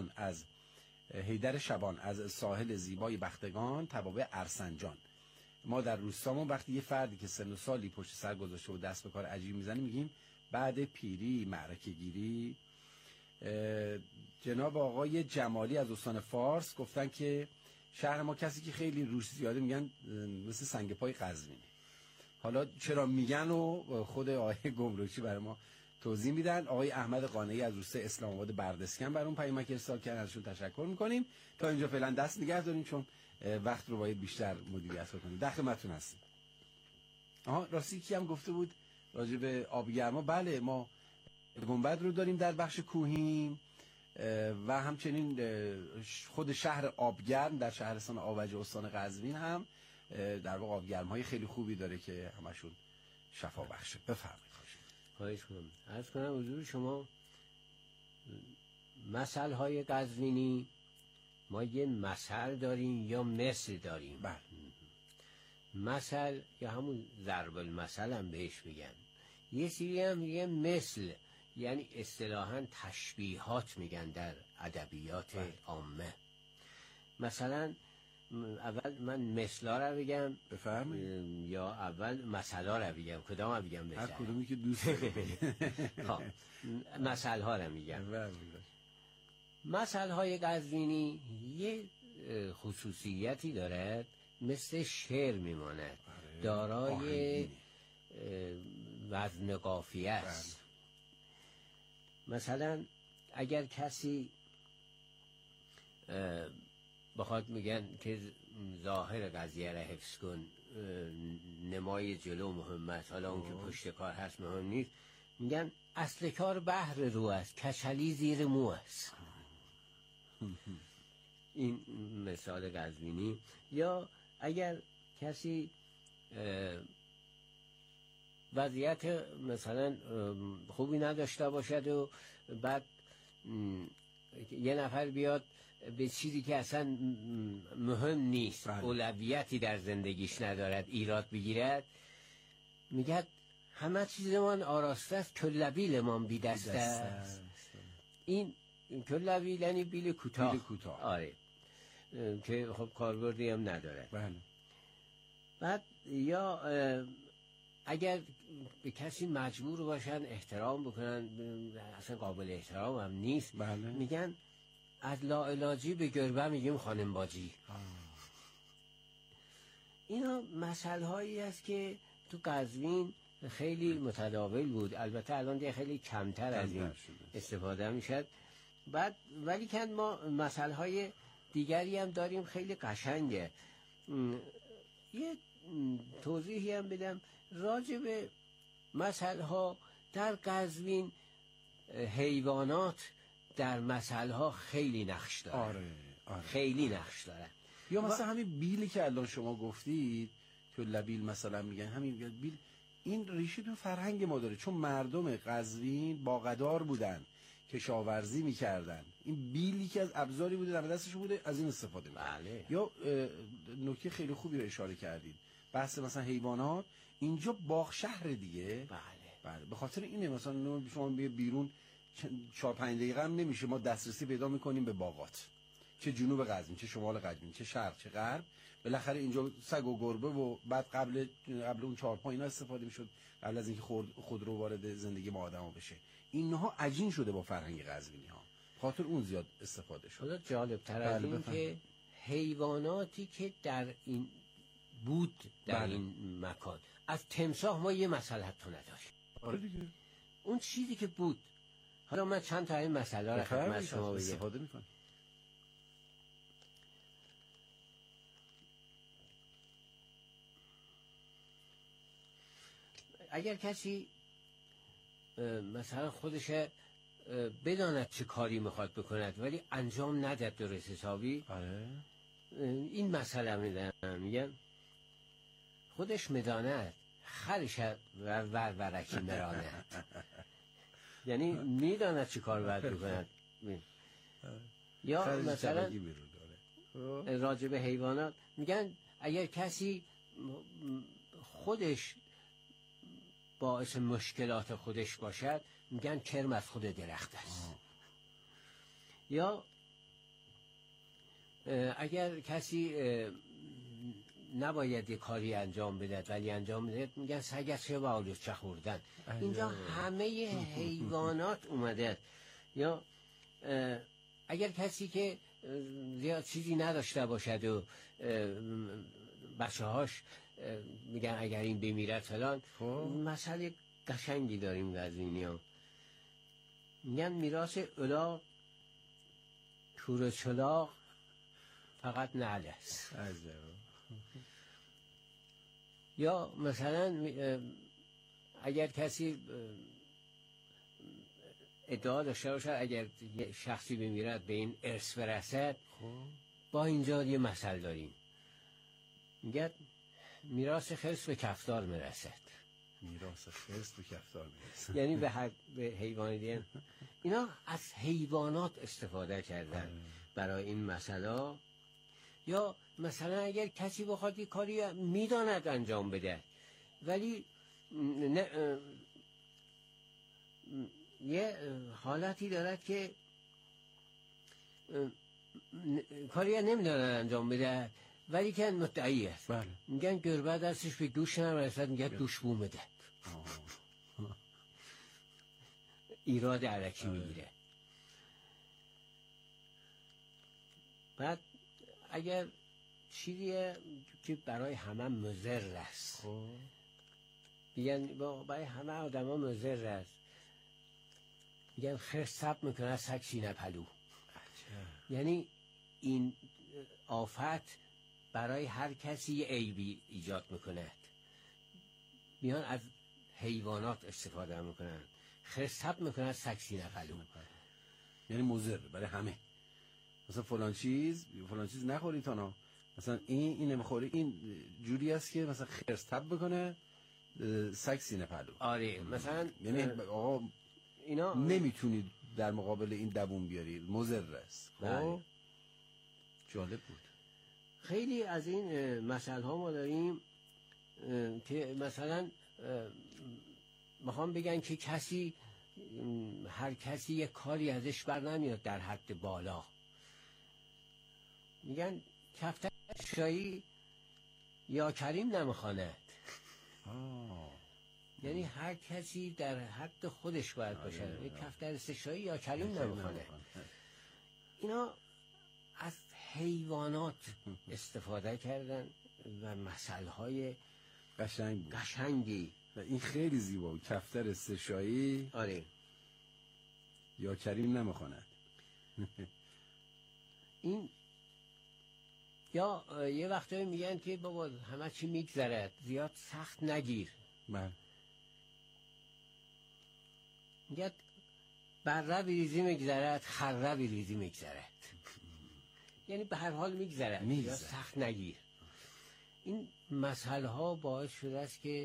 شبان از ساحل زیبای بختگان توابع ارسنجان. ما در روستامون وقتی یه فردی که سن و سالی پشت سر گذاشته و دست به کار عجیب میزنه میگیم بعد پیری معرکه گیری. جناب آقای جمالی از استان فارس گفتن که شهر ما کسی که خیلی روش زیاده میگن مثل سنگ پای قزوینه. حالا چرا میگن و خود آقای گمرکی برای ما توضیح میدن. آقای احمد قانعی از روستای اسلام آباد بردسکن بر اون پیامک ارسال کردن، ازشون تشکر میکنیم. تا اینجا فعلا دست نگه داریم چون وقت رو باید بیشتر مدیریت کنیم. در خدمتتون هستیم. راستی کی هم گفته بود راجع به آبگرما؟ بله، ما گنبد رو داریم در بخش کوهین و همچنین خود شهر آبگرم در شهرستان آوج استان قزوین هم در واقع آبگرم‌های خیلی خوبی داره که همشون شفا بخشه. بفرمایید. خواهش کنم. عرض کنم حضور شما مثل‌های قزوینی، ما یه مثل داریم یا مثل داریم. بله. مثل یا همون ضرب المثل هم بهش میگن. یه سری هم میگن مثل، یعنی اصطلاحاً تشبیهات میگن در ادبیات عامه. مثلا اول من مثلا رو بگم بفرمایید یا اول مثلا رو بگم؟ کدام رو بگم بهتره؟ هر کدومی که دوست دارید. خب مثل ها رو میگم. مثل های قزوینی یه خصوصیتی دارد، مثل شعر میماند، دارای وزن قافیه است. مثلا اگر کسی بخواد میگن که ظاهر قضیه را حفظ کن، نمای جلو مهمت، حالا اون که پشت کار هست مهم نیست، میگن اصل کار بحر رو است، کچلی زیر مو است. این مثال قزوینی. یا اگر کسی وضعیت مثلا خوبی نداشته باشد و بعد یه نفر بیاد به چیزی که اصلا مهم نیست، اولویتی در زندگیش ندارد، ایراد بگیرد، میگه همه چیزمان آراسته است، کلبیلمان بی دسته است. این کلبیل یعنی بیل کوتاه. آره، که خب کاربردی هم نداره. بله. بعد یا اگر به کسی مجبور باشن احترام بکنن، اصلا قابل احترام هم نیست، بله. میگن از لاعلاجی به گربه میگیم خانم باجی. اینا مسئله هایی است که تو قزوین خیلی متداول بود. البته الان دیگه خیلی کمتر از این استفاده میشد. بعد ولی که ما مسئله های دیگری هم داریم خیلی قشنگه. یه توضیحی هم بدم راجع به مسئله در قزوین. حیوانات در مسئله خیلی نقش دارن. آره. خیلی نقش دارن. یا مثلا همین بیلی که الان شما گفتید که لبیل مثلا میگن، همین بیل این ریشه تو فرهنگ ما داره، چون مردم قزوین باغدار بودن، کشاورزی میکردن. این بیلی که از ابزاری بوده در دستش بوده، از این استفاده می‌کرد. بله. یا نکته خیلی خوبی رو اشاره کردید، بحث مثلا حیوانات اینجا باغ شهر دیگه. بله. به خاطر اینه مثلا شما بیرون 4-5 دقیقه هم نمیشه ما دسترسی پیدا میکنیم به باغات، چه جنوب قزوین، چه شمال قزوین، چه شرق، چه غرب. بالاخره اینجا سگ و گربه و بعد قبل اون 4 اینا استفاده میشد قبل از اینکه خودرو وارد زندگی ما آدما بشه. اینها عجین شده با فرهنگ قزوینی ها، خاطر اون زیاد استفاده شد. خدا جالب تر از این که حیواناتی که در این بود در این مکان، از تمساح ما یه مسئله تو نداشت. آره دیگه. اون چیزی که بود. حالا من چند تا این مسئله رو خدمت شما بگم. استفاده میکنم. اگر کسی مثلا خودش بداند چه کاری میخواد بکند ولی انجام ندهد درست حسابی، این مسئله میگم خودش میداند خرش ورکی میراند. یعنی میداند چه کار باید بکند. یا مثلا راجع به حیوانات میگن اگر کسی خودش باعث مشکلات خودش باشد، میگن کرم از خود درخت است. یا اگر کسی نباید یه کاری انجام بدهد ولی انجام میدهد، میگن سگ از چه باید چه خوردن. اینجا همه حیوانات اومده. یا اگر کسی که زیاد چیزی نداشته باشد و بچه هاش میگن اگر این بمیرد فلان، مسئله قشنگی داریم قزوینی ها. میگن میراث الاغ کور چلاغ فقط نعل است. یا مثلا اگر کسی ادعا داشته باشد اگر شخصی بمیرد به این ارث برسد، با اینجا یه مسئله داریم، میگن میراث خرس به کفتار میرسد. میراث خرس به کفتار میرسد یعنی به حیوان دیگه. اینا از حیوانات استفاده کردن برای این مسئله. یا مثلا اگر کسی بخواد یه کاری میداند انجام بده ولی یه حالتی دارد که کاری نمیداند انجام بده ولی که مدعی است. میگن گربه دستش به دوش نمیرسد، میگه دوش بو میده. ایراد علکی میگیره. بعد اگر چیزیه که برای همه مضر است، میگن برای همه آدم ها مضر است، میگن خرس صبر میکنه سگ سینه پلو. یعنی این آفت برای هر کسی یه عیبی ایجاد میکند. میان از حیوانات استفاده میکنن. خرس صبر میکنه سگ سینه پلو. یعنی مضر برای همه. مثلا فلان چیز نخوری تانا، مثلا این نمیخوری، این جوری است که مثلا خرس تب بکنه سگ سینه پلو. آره مثلا یعنی آقا اینا نمیتونید در مقابل این دووم بیارید، مضر است. خب جالب بود. خیلی از این مسائل ها ما داریم که مثلا میخوام بگن که هر کسی یک کاری ازش بر نمیاد در حد بالا. میگن کفتر شایی یا کریم نمیخواند. یعنی هر کسی در حد خودش باید باشه. یک کفتر سشایی یا کریم نمیخواند. اینا از حیوانات استفاده کردن و مسائل قشنگی و این خیلی زیبا. کفتر سشایی آره یا کریم نمیخواند. این یا یه وقتایی میگن که بابا همه چی میگذرد، زیاد سخت نگیر. بله. میگه بره بیریزی میگذرد، خره بیریزی میگذرد. یعنی به هر حال میگذرد، زیاد سخت نگیر. این مسئله ها باعث شده است که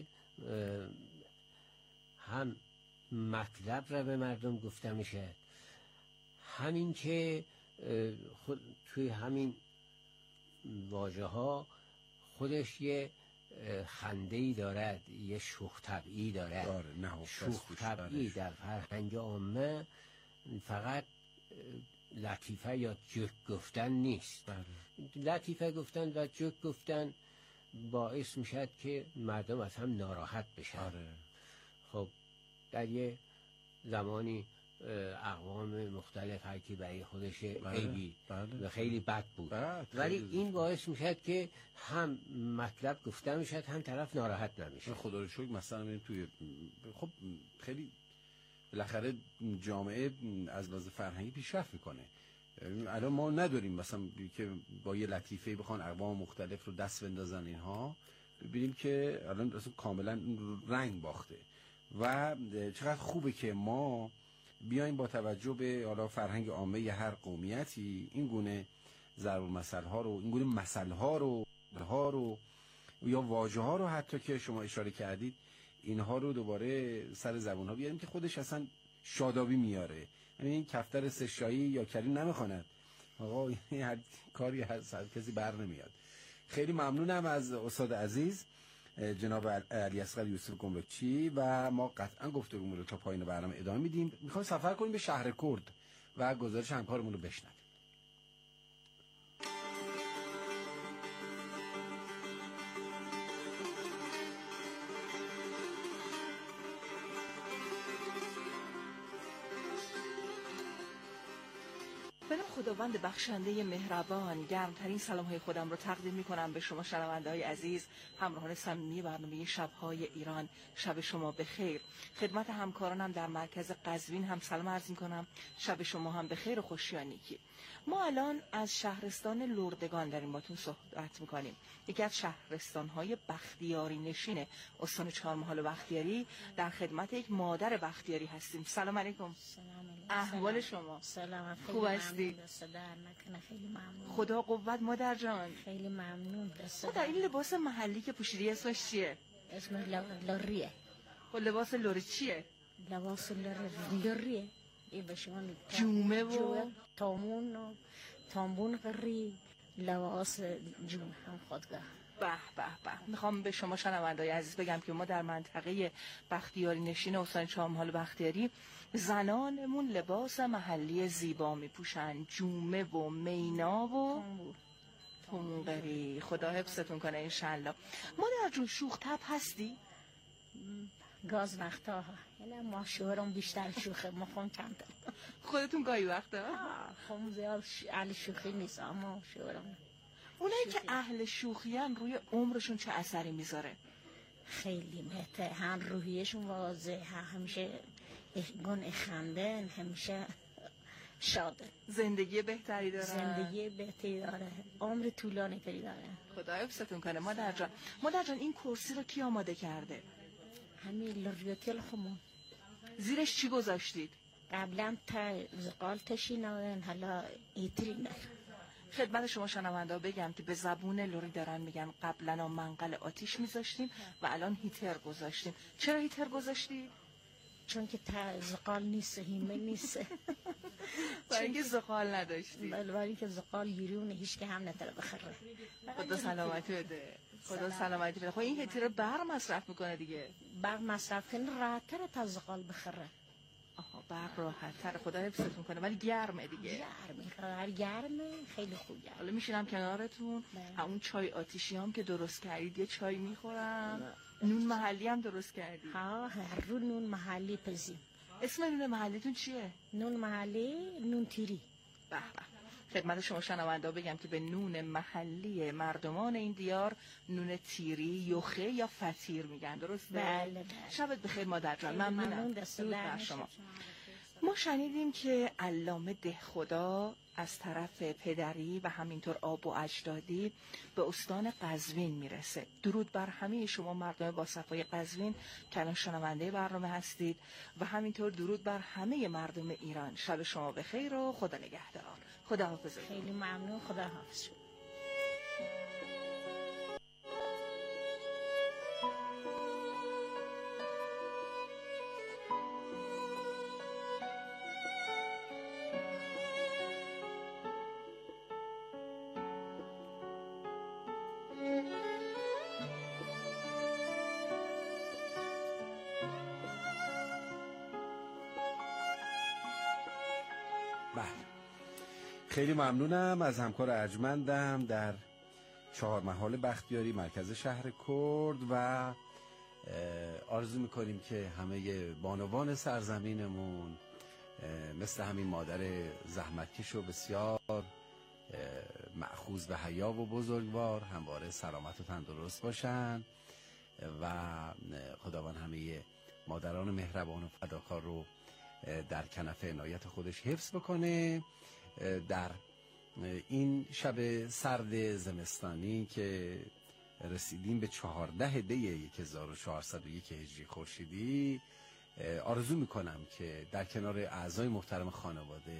هم مطلب را به مردم گفته میشه، همین که توی همین واژه ها خودش یه خنده‌ای دارد، یه شوخ طبعی دارد. شوخ طبعی در فرهنگ عامه فقط لطیفه یا جوک گفتن نیست. لطیفه گفتن و جوک گفتن باعث میشد که مردم از هم ناراحت بشن. خب در یه زمانی اقوام مختلف هر کی برای خودش عیبی و خیلی بد بود، ولی این باعث میشد که هم مطلب گفته میشد هم طرف ناراحت نمیشه. خدا رو شکر مثلا میریم توی خب خیلی بالاخره جامعه از لحاظ فرهنگی پیشرفت میکنه. الان ما نداریم مثلا که با یه لطیفه بخوان اقوام مختلف رو دست بندازن اینها، ببینیم که الان اصلا کاملا رنگ باخته. و چقدر خوبه که ما بیایم با توجه به حالا فرهنگ عامه هر قومیتی این گونه ضرب المثل ها رو، این گونه مثل ها رو یا واژه ها رو حتی که شما اشاره کردید اینها رو دوباره سر زبون ها بیاریم که خودش اصلا شادابی میاره. یعنی این کفتر سشایی یا کریم نمیخواند آقا، هر کاری هست کسی بر نمیاد. خیلی ممنونم از استاد عزیز جناب علی اصغر یوسف گمرکچی و ما قطعا گفتگومون رو تا پایین برنامه ادامه میدیم. میخوایم سفر کنیم به شهر کرد و گزارش همکارمون رو بشنویم. خداوند بخشنده مهربان، گرمترین سلام‌های خودم رو تقدیم می‌کنم به شما شنونده‌های عزیز، همراهان صمیمی برنامه شب‌های ایران. شب شما بخیر. خدمت همکارانم در مرکز قزوین هم سلام عرض می‌کنم. شب شما هم بخیر و خوشی و نیکی. ما الان از شهرستان لردگان داریم باتون صحبت می‌کنیم. یکی از شهرستان‌های بختیاری نشین استان چهارمحال و بختیاری. در خدمت یک مادر بختیاری هستیم. سلام علیکم. سلام. احوال شما؟ سلام. خوب هستی؟ خیلی ممنون. خدا قوت مادر جان. خیلی ممنون. مادر این لباس محلی که پوشیدی اسمش چیه؟ اسمش لوریه. خب لباس لوری چیه؟ لباس لوریه. این به شما جومه و تامبون قری لباس جومه هم خودگاه. به به به. میخوام به شما شنونده‌های عزیز بگم که ما در منطقه بختیاری نشین استان چهارمحال بختیاری زنانمون لباس محلی زیبا میپوشن، جومه و مینا و تونقری. خدا حفظتون کنه انشالله. مادر جون شوخ طبع هستی؟ گاز وقتا یعنی ما شوهرم بیشتر شوخه، ما خون کمتر. خودتون گاهی وقتا؟ خون زیاد اهل شوخی نیست، اما شوهرم. اونایی که اهل شوخی هم روی عمرشون چه اثری میذاره؟ خیلی بهتر، هم روحیشون واضحه، همیشه گون خنده، همیشه شاده، زندگی بهتری داره، زندگی بهتری داره، عمر طولانی تری داره. خدا حفظتون کنه مادر جان. مادر جان این کرسی رو کی آماده کرده؟ همین لوریوتل خمون. زیرش چی گذاشتید؟ قبلا زغال تشینادن، حالا ایترینه. خدمت شما شنوندا بگم که به زبون لوری دارن میگن قبلا منقل آتیش میذاشتیم و الان هیتر گذاشتیم. چرا هیتر گذاشتید؟ چون که زغال نیست، هیمه نیست. برای اینکه زغال نداشتی. برای اینکه زغال بیرونه، هیچ که هم نتره بخره. خدا سلامتی بده. خدا سلامتی بده. خب این هیتر برق مصرف میکنه دیگه. برق مصرف کنه راحت‌تره تا زغال بخره. آها برق راحت‌تره. خدا حفظتون کنه، ولی گرمه دیگه. گرمه خیلی خوبه. حالا میشینم کنارتون، همون چای آتیشی هم که درست کردید یه چای میخورم. نون محلی هم درست کردید؟ ها، هر رو نون محلی پزیم. اسم نون محلیتون چیه؟ نون محلی نون تیری. به به. خدمت شما شنوندا بگم که به نون محلی مردمان این دیار نون تیری، یخه یا فطیر میگن، درسته؟ بله. شبت بخیر مادر جان. ممنونم. درود بر شما. ما شنیدیم که علامه دهخدا از طرف پدری و همینطور آب و اجدادی به استان قزوین میرسه. درود بر همه شما مردم با صفای قزوین که الان شنونده برنامه هستید و همینطور درود بر همه مردم ایران. شب شما بخیر و خدا نگهدار. خدا حافظ. خیلی ممنون. خدا حافظ شما. خیلی ممنونم از همکار ارجمندم در چهارمحال بختیاری مرکز شهر کرد و آرزو میکنیم که همه بانوان سرزمینمون مثل همین مادر زحمتکش و بسیار مأخوذ به حیا و بزرگوار همواره سلامت و تندرست باشن و خداوند همه مادران مهربان و فداکار رو در کنف عنایت خودش حفظ بکنه. در این شب سرد زمستانی که رسیدیم به 14 دی 1401 هجری خورشیدی آرزو میکنم که در کنار اعضای محترم خانواده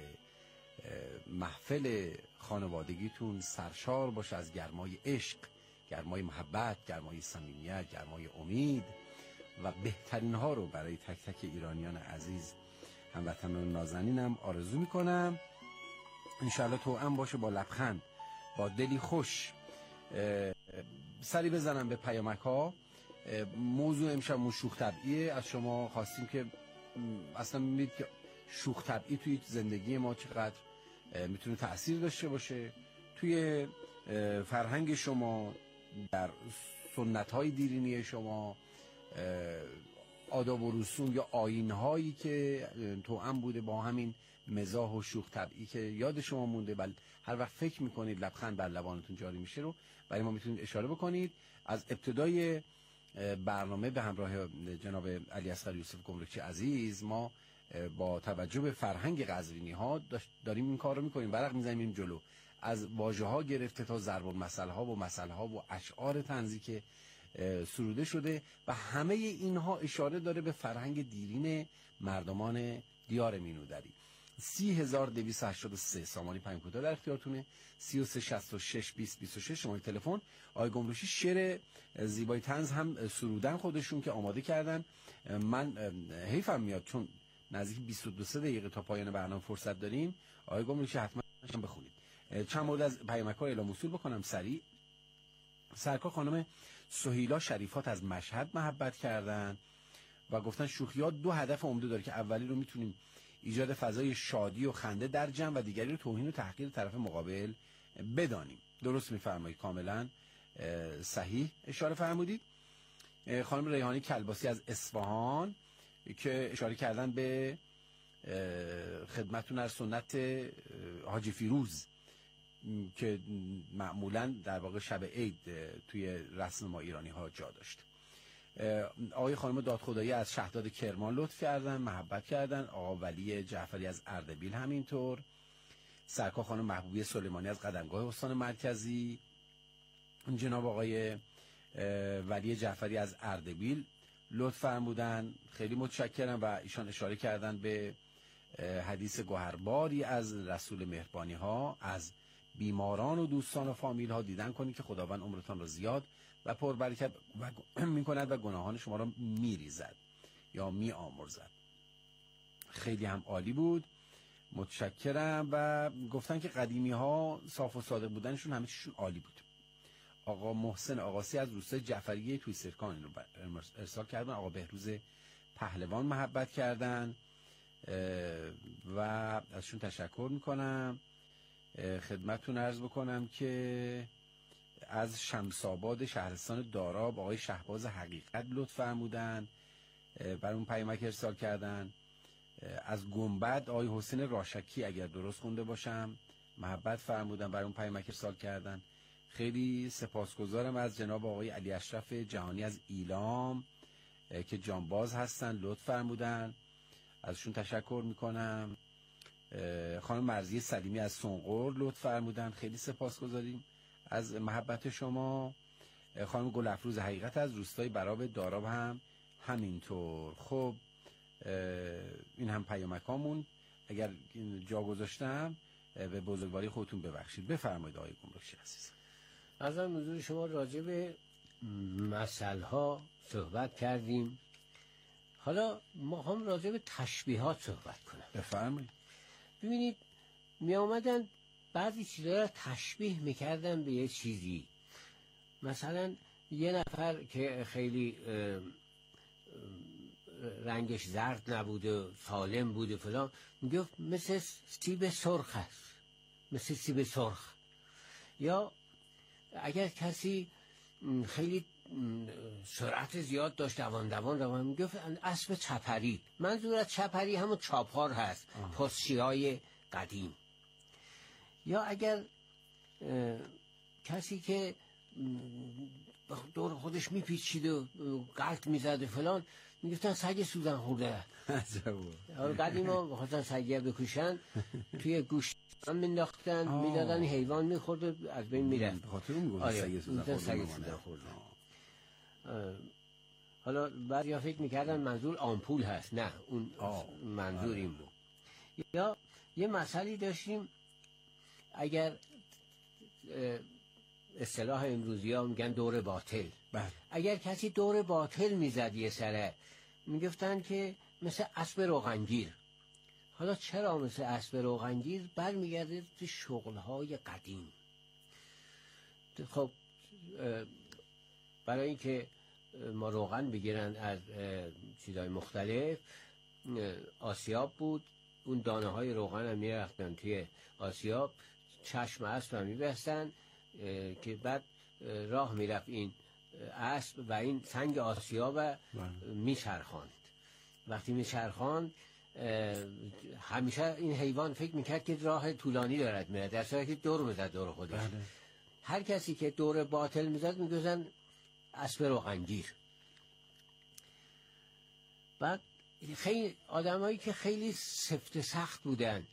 محفل خانوادگیتون سرشار باشه از گرمای عشق، گرمای محبت، گرمای صمیمیت، گرمای امید و بهترین ها رو برای تک تک ایرانیان عزیز هموطنان نازنینم آرزو میکنم. انشالله توأم باشه با لبخند، با دلی خوش. سری بزنم به پیامک ها. موضوع امشب شوخ طبعیه. از شما خواستیم که اصلا می‌بینید که شوخ طبعی توی زندگی ما چقدر میتونه تأثیر داشته باشه توی فرهنگ شما، در سنت های دیرینی شما، آداب و رسوم یا آیین هایی که توأم بوده با همین مزاح و شوخ طبعی که یاد شما مونده، بل هر وقت فکر میکنید لبخند بر لبانتون جاری میشه رو برای ما میتونید اشاره بکنید. از ابتدای برنامه به همراه جناب علی اصغر یوسف گمرکچی عزیز ما با توجه به فرهنگ قزوینی ها داریم این کار رو میکنیم، ورق میزنیم جلو، از واژه ها گرفته تا ضرب المثل ها و مثل ها و اشعار طنزی که سروده شده و همه اینها اشاره داره به فرهنگ دیرین مردمان دیار مینودری. 30283 سامانی پیام کوتاه در اختیارتونه. 3366 2026 شماره تلفن. آقای گمرشی شعر زیبای طنز هم سرودن خودشون که آماده کردن. من حیفم میاد چون نزدیک 22 دقیقه تا پایان برنامه فرصت داریم. آقای گمرشی حتما بخونید. چند مورد از پیامک‌ها اعلام وصول بکنم سریع. سرکار خانم سهیلا شریفات از مشهد محبت کردن و گفتن شوخی‌ها دو هدف عمده داره که اولی رو میتونیم ایجاد فضای شادی و خنده در جمع و دیگری رو توهین و تحقیر طرف مقابل بدانیم. درست میفرمایید، کاملا صحیح اشاره فرمودید. خانم ریحانی کلباسی از اصفهان که اشاره کردن به خدمتتون از سنت حاجی فیروز که معمولا در واقع شب عید توی رسم ما ایرانی ها جا داشت. آقای خانم دادخدایی از شهداد کرمان لطف کردن، محبت کردن. آقا ولی جعفری از اردبیل همینطور. سرکار خانم محبوبی سلیمانی از قدمگاه استان مرکزی. جناب آقای ولی جعفری از اردبیل لطف فرمودن، خیلی متشکرم. و ایشان اشاره کردن به حدیث گوهرباری از رسول مهربانی ها از بیماران و دوستان و فامیل ها دیدن کنید که خداوند عمرتان را زیاد و پربرکت می کند و گناهان شما را می ریزد یا می آمرزد. خیلی هم عالی بود، متشکرم. و گفتن که قدیمی ها صاف و صادق بودنشون همه چیشون عالی بود. آقا محسن آقاسی از روستای جعفریه توی سرکان این رو ارسال کردن. آقا بهروز پهلوان محبت کردن و ازشون تشکر میکنم. خدمتتون عرض بکنم که از شمس‌آباد شهرستان داراب آقای شهباز حقیقت لطف فرمودن، برای اون پیامک ارسال کردن. از گنبد آقای حسین راشکی اگر درست خونده باشم محبت فرمودن، برای اون پیامک ارسال کردن. خیلی سپاسگزارم از جناب آقای علی اشرف جهانی از ایلام که جانباز هستن، لطف فرمودن. ازشون تشکر میکنم. خانم مرضیه سلیمی از سنقر لطف فرمودن، خیلی سپاسگزاریم از محبت شما. خانم گل افروز حقیقت از روستای براب داراب هم همینطور. خب این هم پیامکامون، اگر جا گذاشتم به بزرگواری خودتون ببخشید. بفرمایید آقای گمرکچی عزیز. از آن حضور شما راجع به مسائل‌ها صحبت کردیم، حالا ما هم راجع به تشبیهات صحبت کنم. بفرمایید. ببینید می آمدن بعضی چیزا را تشبیه میکردن به یه چیزی، مثلا یه نفر که خیلی رنگش زرد نبوده، سالم بوده فلان، میگفت مثل سیب سرخ است، مثل سیب سرخ. یا اگر کسی خیلی سرعت زیاد داشت، دوان میگفت اسب چپری. منظور از چپری همون چاپار هست، پستچی‌های قدیم. یا اگر کسی که دور خودش میپیچید و غلط میزد فلان، میگفتن سگ سوزن خورده. قدیم ها بخواستن سگه بکشن توی گوشت هم مینداختن، میدادن، حیوان میخورد و از بین میرفت. بخاطر اون میگفتن سگ سوزن خورده. حالا بعضیا فکر میکردن منظور آمپول هست، نه اون منظور این بود. یا یه مسئله داشتیم، اگر اصطلاح امروزی ها میگن دور باطل، اگر کسی دور باطل میزد یه سره، میگفتن که مثل اسب روغنگیر. حالا چرا مثل اسب روغنگیر؟ برمیگرده به شغلهای قدیم. خب برای اینکه ما روغن بگیرن از چیزهای مختلف، آسیاب بود، اون دانه های روغن هم میرفتن توی آسیاب، چشم اسب هم میبستن که بعد راه میرفت این اسب و این سنگ آسیاب میچرخاند. وقتی میچرخاند همیشه این حیوان فکر میکرد که راه طولانی دارد میرد، در صورتی که دور بزد دور خودش. هر کسی که دور باطل میزد میگوزن اسب روغنگیر. بعد خیلی آدمایی که خیلی سفت سخت بودن،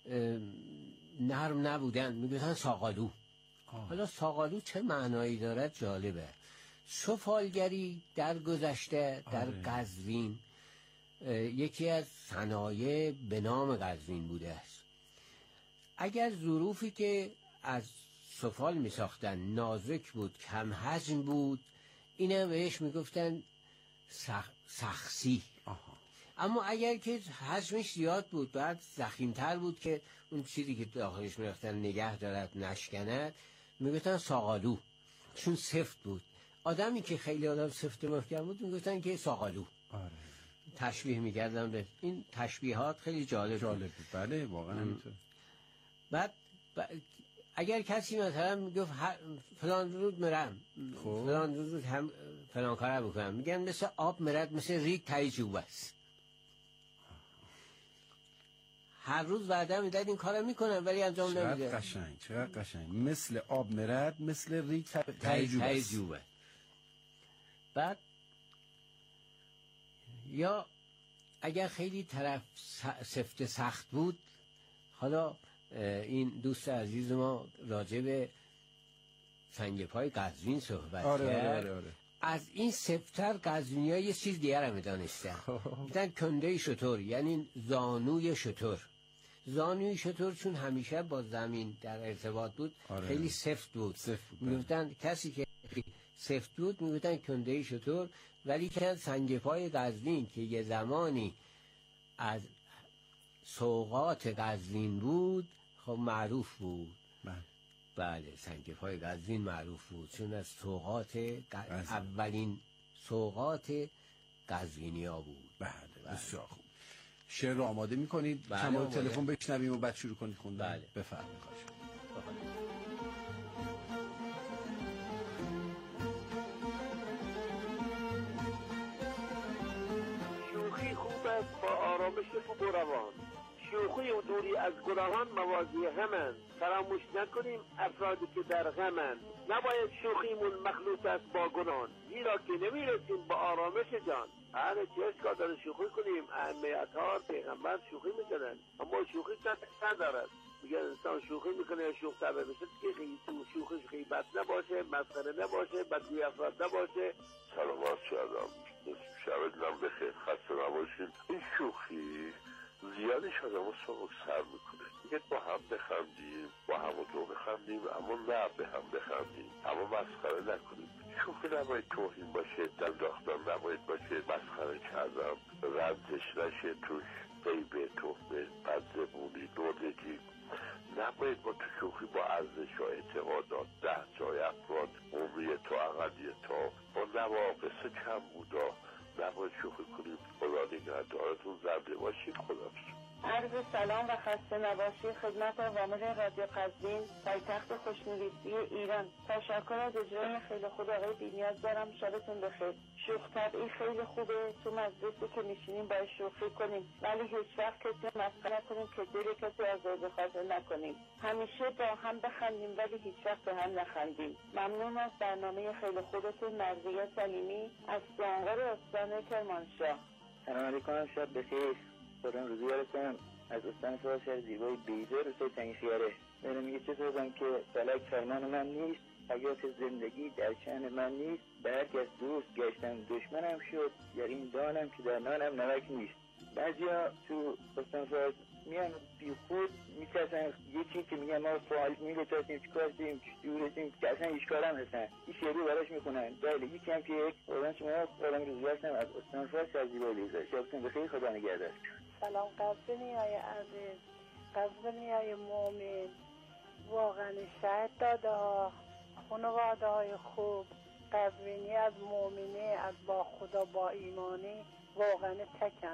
نرم نبودن، میگوزن ساقالو. حالا ساقالو چه معنایی دارد؟ جالبه. سفالگری در گذشته در قزوین یکی از صنایع به نام قزوین بوده است. اگر ظروفی که از سفال می ساختن نازک بود، کم حجم بود، اینم بهش می گفتن سخسی. اما اگر که حجمش زیاد بود، بعد ضخیم‌تر بود که اون چیزی که داخلش می رفتن نگه دارد نشکند، می گفتن ساقالو، چون سفت بود. آدمی که خیلی آدم سفت محکم بود می گفتن که ساقالو. تشبیه می کردن به این تشبیهات. خیلی جالب بود. بله واقعا همینطور. بعد اگر کسی مثلا میگفت فلان روز میرم، فلان روز هم فلان کار بکنم، میگن مثل آب میرد، مثل ریگ تای جوب است. هر روز وعده میداد این کارو میکنم ولی انجام نمیده. چقدر قشنگ. مثل آب میرد، مثل ریگ تای جوب است. بعد یا اگر خیلی طرف سفت سخت بود، حالا این دوست عزیز ما راجع به سنگ پای قزوین صحبت کرد. از این سفتر قزوینی‌ها یه چیز دیگر هم دانستن. دیدن کنده شتر، یعنی زانوی شتر. زانوی شتر چون همیشه با زمین در ارتباط بود، خیلی سفت بود. میگفتن کسی که سفت بود میگفتن کنده شتر. ولی که سنگ پای قزوین که یه زمانی از سوغات قزوین بود، خب معروف بود. بله سنگ پای قزوین معروف بود چون از سوغات اولین سوغات قزوینیا بود. بله بسیار خوب. شعر رو آماده می‌کنید؟ شما تلفن بشنویم و بعد شروع کنید خوندن. بله بفرمایید. شوخی خوب است با آرامش خوب و روان، شوخی و دوری از گناهان موازی همند. فراموش نکنیم افرادی که در غمند. نباید شوخیمون مخلوط است با گناه، زیرا که نمیرسیم با آرامش جان. هر چه اشکال داره شوخی کنیم. ائمه اطهار پیغمبر شوخی میکنن، اما شوخی ندارد. میگن انسان شوخی میکنه یا شوخ طبع بشه که شوخیش غیبت نباشه، مسخره نباشه، بدگوی افراد نباشه. سلامات شدم، شبتونم بخیر، خسته نباشین. این شوخی زیادش آدمو سر میکنه. میگه با هم بخندیم، با هم دو بخندیم، اما نه به هم بخندیم، اما مسخره نکنیم. شوخی نباید توهین باشه، دنداختن نباید باشه، مسخره کردم رنجش نشه توش، غیبه، تهمه، بدزبونی، نودگی. نباید با تو شوخی با ارزش و اعتقادات جای افراد، قومی تو، اقلی تو، با نواقص کم بودا نباید شوخی کنیم. خدا نگهدارتون، زنده باشید. خداحافظ. عرض سلام و خسته نباشید خدمت عوامل رادیو قزوین، پایتخت خوشنویسی ایران. تشکر از اجرای خیلی خوب آقای بی‌نیاز دارم. شبتون بخیر. شوخ طبعی خیلی خوبه، تو مجلسی که میشینیم باید شوخی کنیم، ولی هیچ وقت کسی مسخره نکنیم که دل کسی آزرده خاطر نکنیم. همیشه با هم بخندیم ولی هیچ وقت به هم نخندیم. ممنون از برنامه خیلی خوبتون. مرضیه سلیمی از سانغر استان کرمانشاه. سلام علیکم، شب بخیر. خودم روزی هستم از استان فارس، شهر زیبای بیضه، روستای تنگشیره. من میگه چه سازم که فلک فرمان من نیست، حیات زندگی در شأن من نیست. به هر کس دوست گشتم دشمنم شد، یقین دانم که در نانم نمک نیست. بعضیا تو استان فارس میان بی خود میترسن یکی که میگن ما فعال میلتاسیم چیکار کنیم دورتیم که اصلا هیچ کارم هستن این شعری براش میکنن. بله یکی هم که یک قرآن شما قرآن روزی هستم از استان فارس از زیبای بیضه. شبتون بخیر، خدا نگهدار. سلام قزوینی های عزیز، قزوینی های مومن، واقعا شهد داده ها، خانواده های خوب، قزوینی از مومنی، از با خدا با ایمانی واقعا تکن.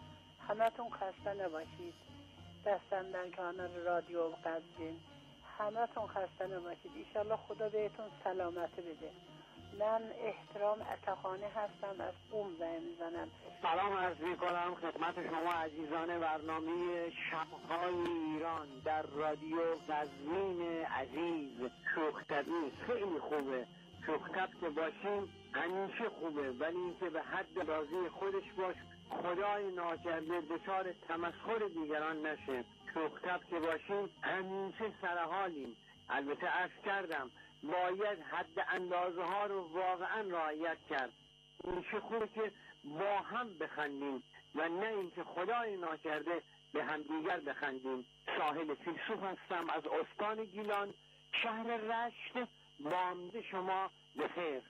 همتون خسته نباشید. دستن در کانال رادیو قزوین همتون خسته نباشید. ایشالله خدا بهتون سلامت بده. من احترام عطاخانه هستم، از قم زنگ میزنم. سلام عرض میکنم خدمت شما عزیزان برنامه شب‌های ایران در رادیو قزوین عزیز. شوخ طبعی خیلی خوبه، شوخ طبع که باشیم همیشه خوبه، ولی اینکه به حد راضی خودش باش، خدای ناکرده دچار تمسخر دیگران نشه. شوخ طبع که باشیم همیشه سرحالیم. البته عرض کردم باید حد اندازه ها رو واقعا رعایت کرد. میشه خوبه که با هم بخندیم و نه اینکه خدای ناکرده به هم دیگر بخندیم. ساحل فیلسوف هستم از استان گیلان، شهر رشت. بامداد شما بخیر.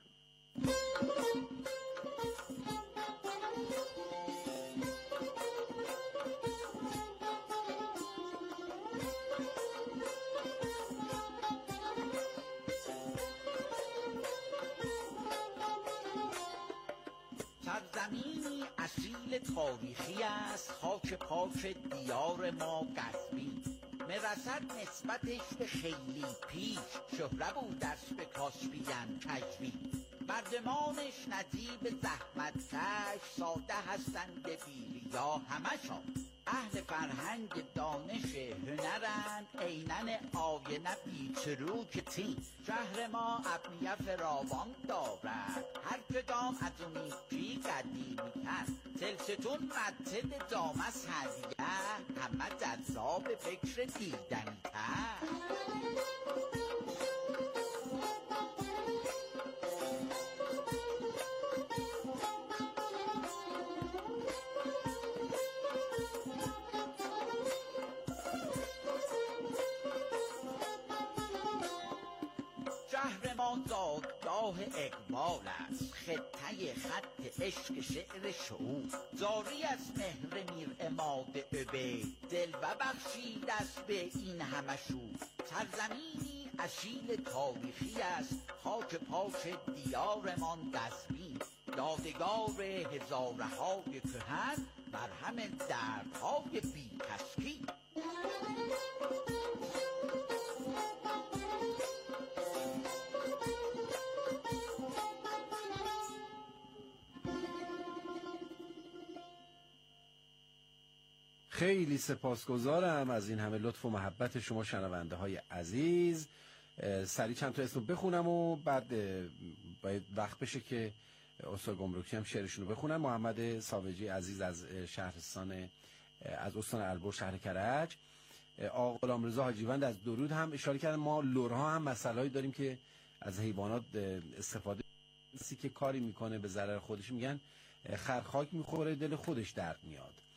سرزمینی اصیل تاریخی است، خاک پاک دیار ما قزوین. مرسد نسبتش به خیلی پیش، شهره بودش به کاشفیان کجوی. مردمانش نجیب زحمت کش، ساده هستند بی‌ریا همشان. اهل فرهنگ دانش هنرند، عینن آینه بیچروک تین. شهر ما ابنیه فراوان دارد، هر کدام از اونی پی قدیمی تر. تلستون مدتد جامعه هدیه، همه جذاب فکر دیدنی تر. زادگاه اقبال است، خطه خط عشق شعر شعور. جاری از مهر میر عماد عبید، دل و بخشید است به این همه شور. سرزمینی اصیل تاریخی است، خاک پاک دیارمان قزوین. یادگار هزارهای کهن، مرهم دردهای بی تسکین. خیلی سپاسگزارم از این همه لطف و محبت شما شنونده های عزیز. سریع چند تا اسم بخونم و بعد باید وقت بشه که استاد گمرکی هم شعرشون رو بخونن. محمد ساوجی عزیز از شهرستان، از استان البرز شهر کرج. آقا غلامرضا حاجیوند از درود هم اشاره کردن ما لرها هم مسائلی داریم که از حیوانات استفاده، کسی که کاری میکنه به ضرر خودش، میگن خرخاک میخوره دل خودش درد میاد.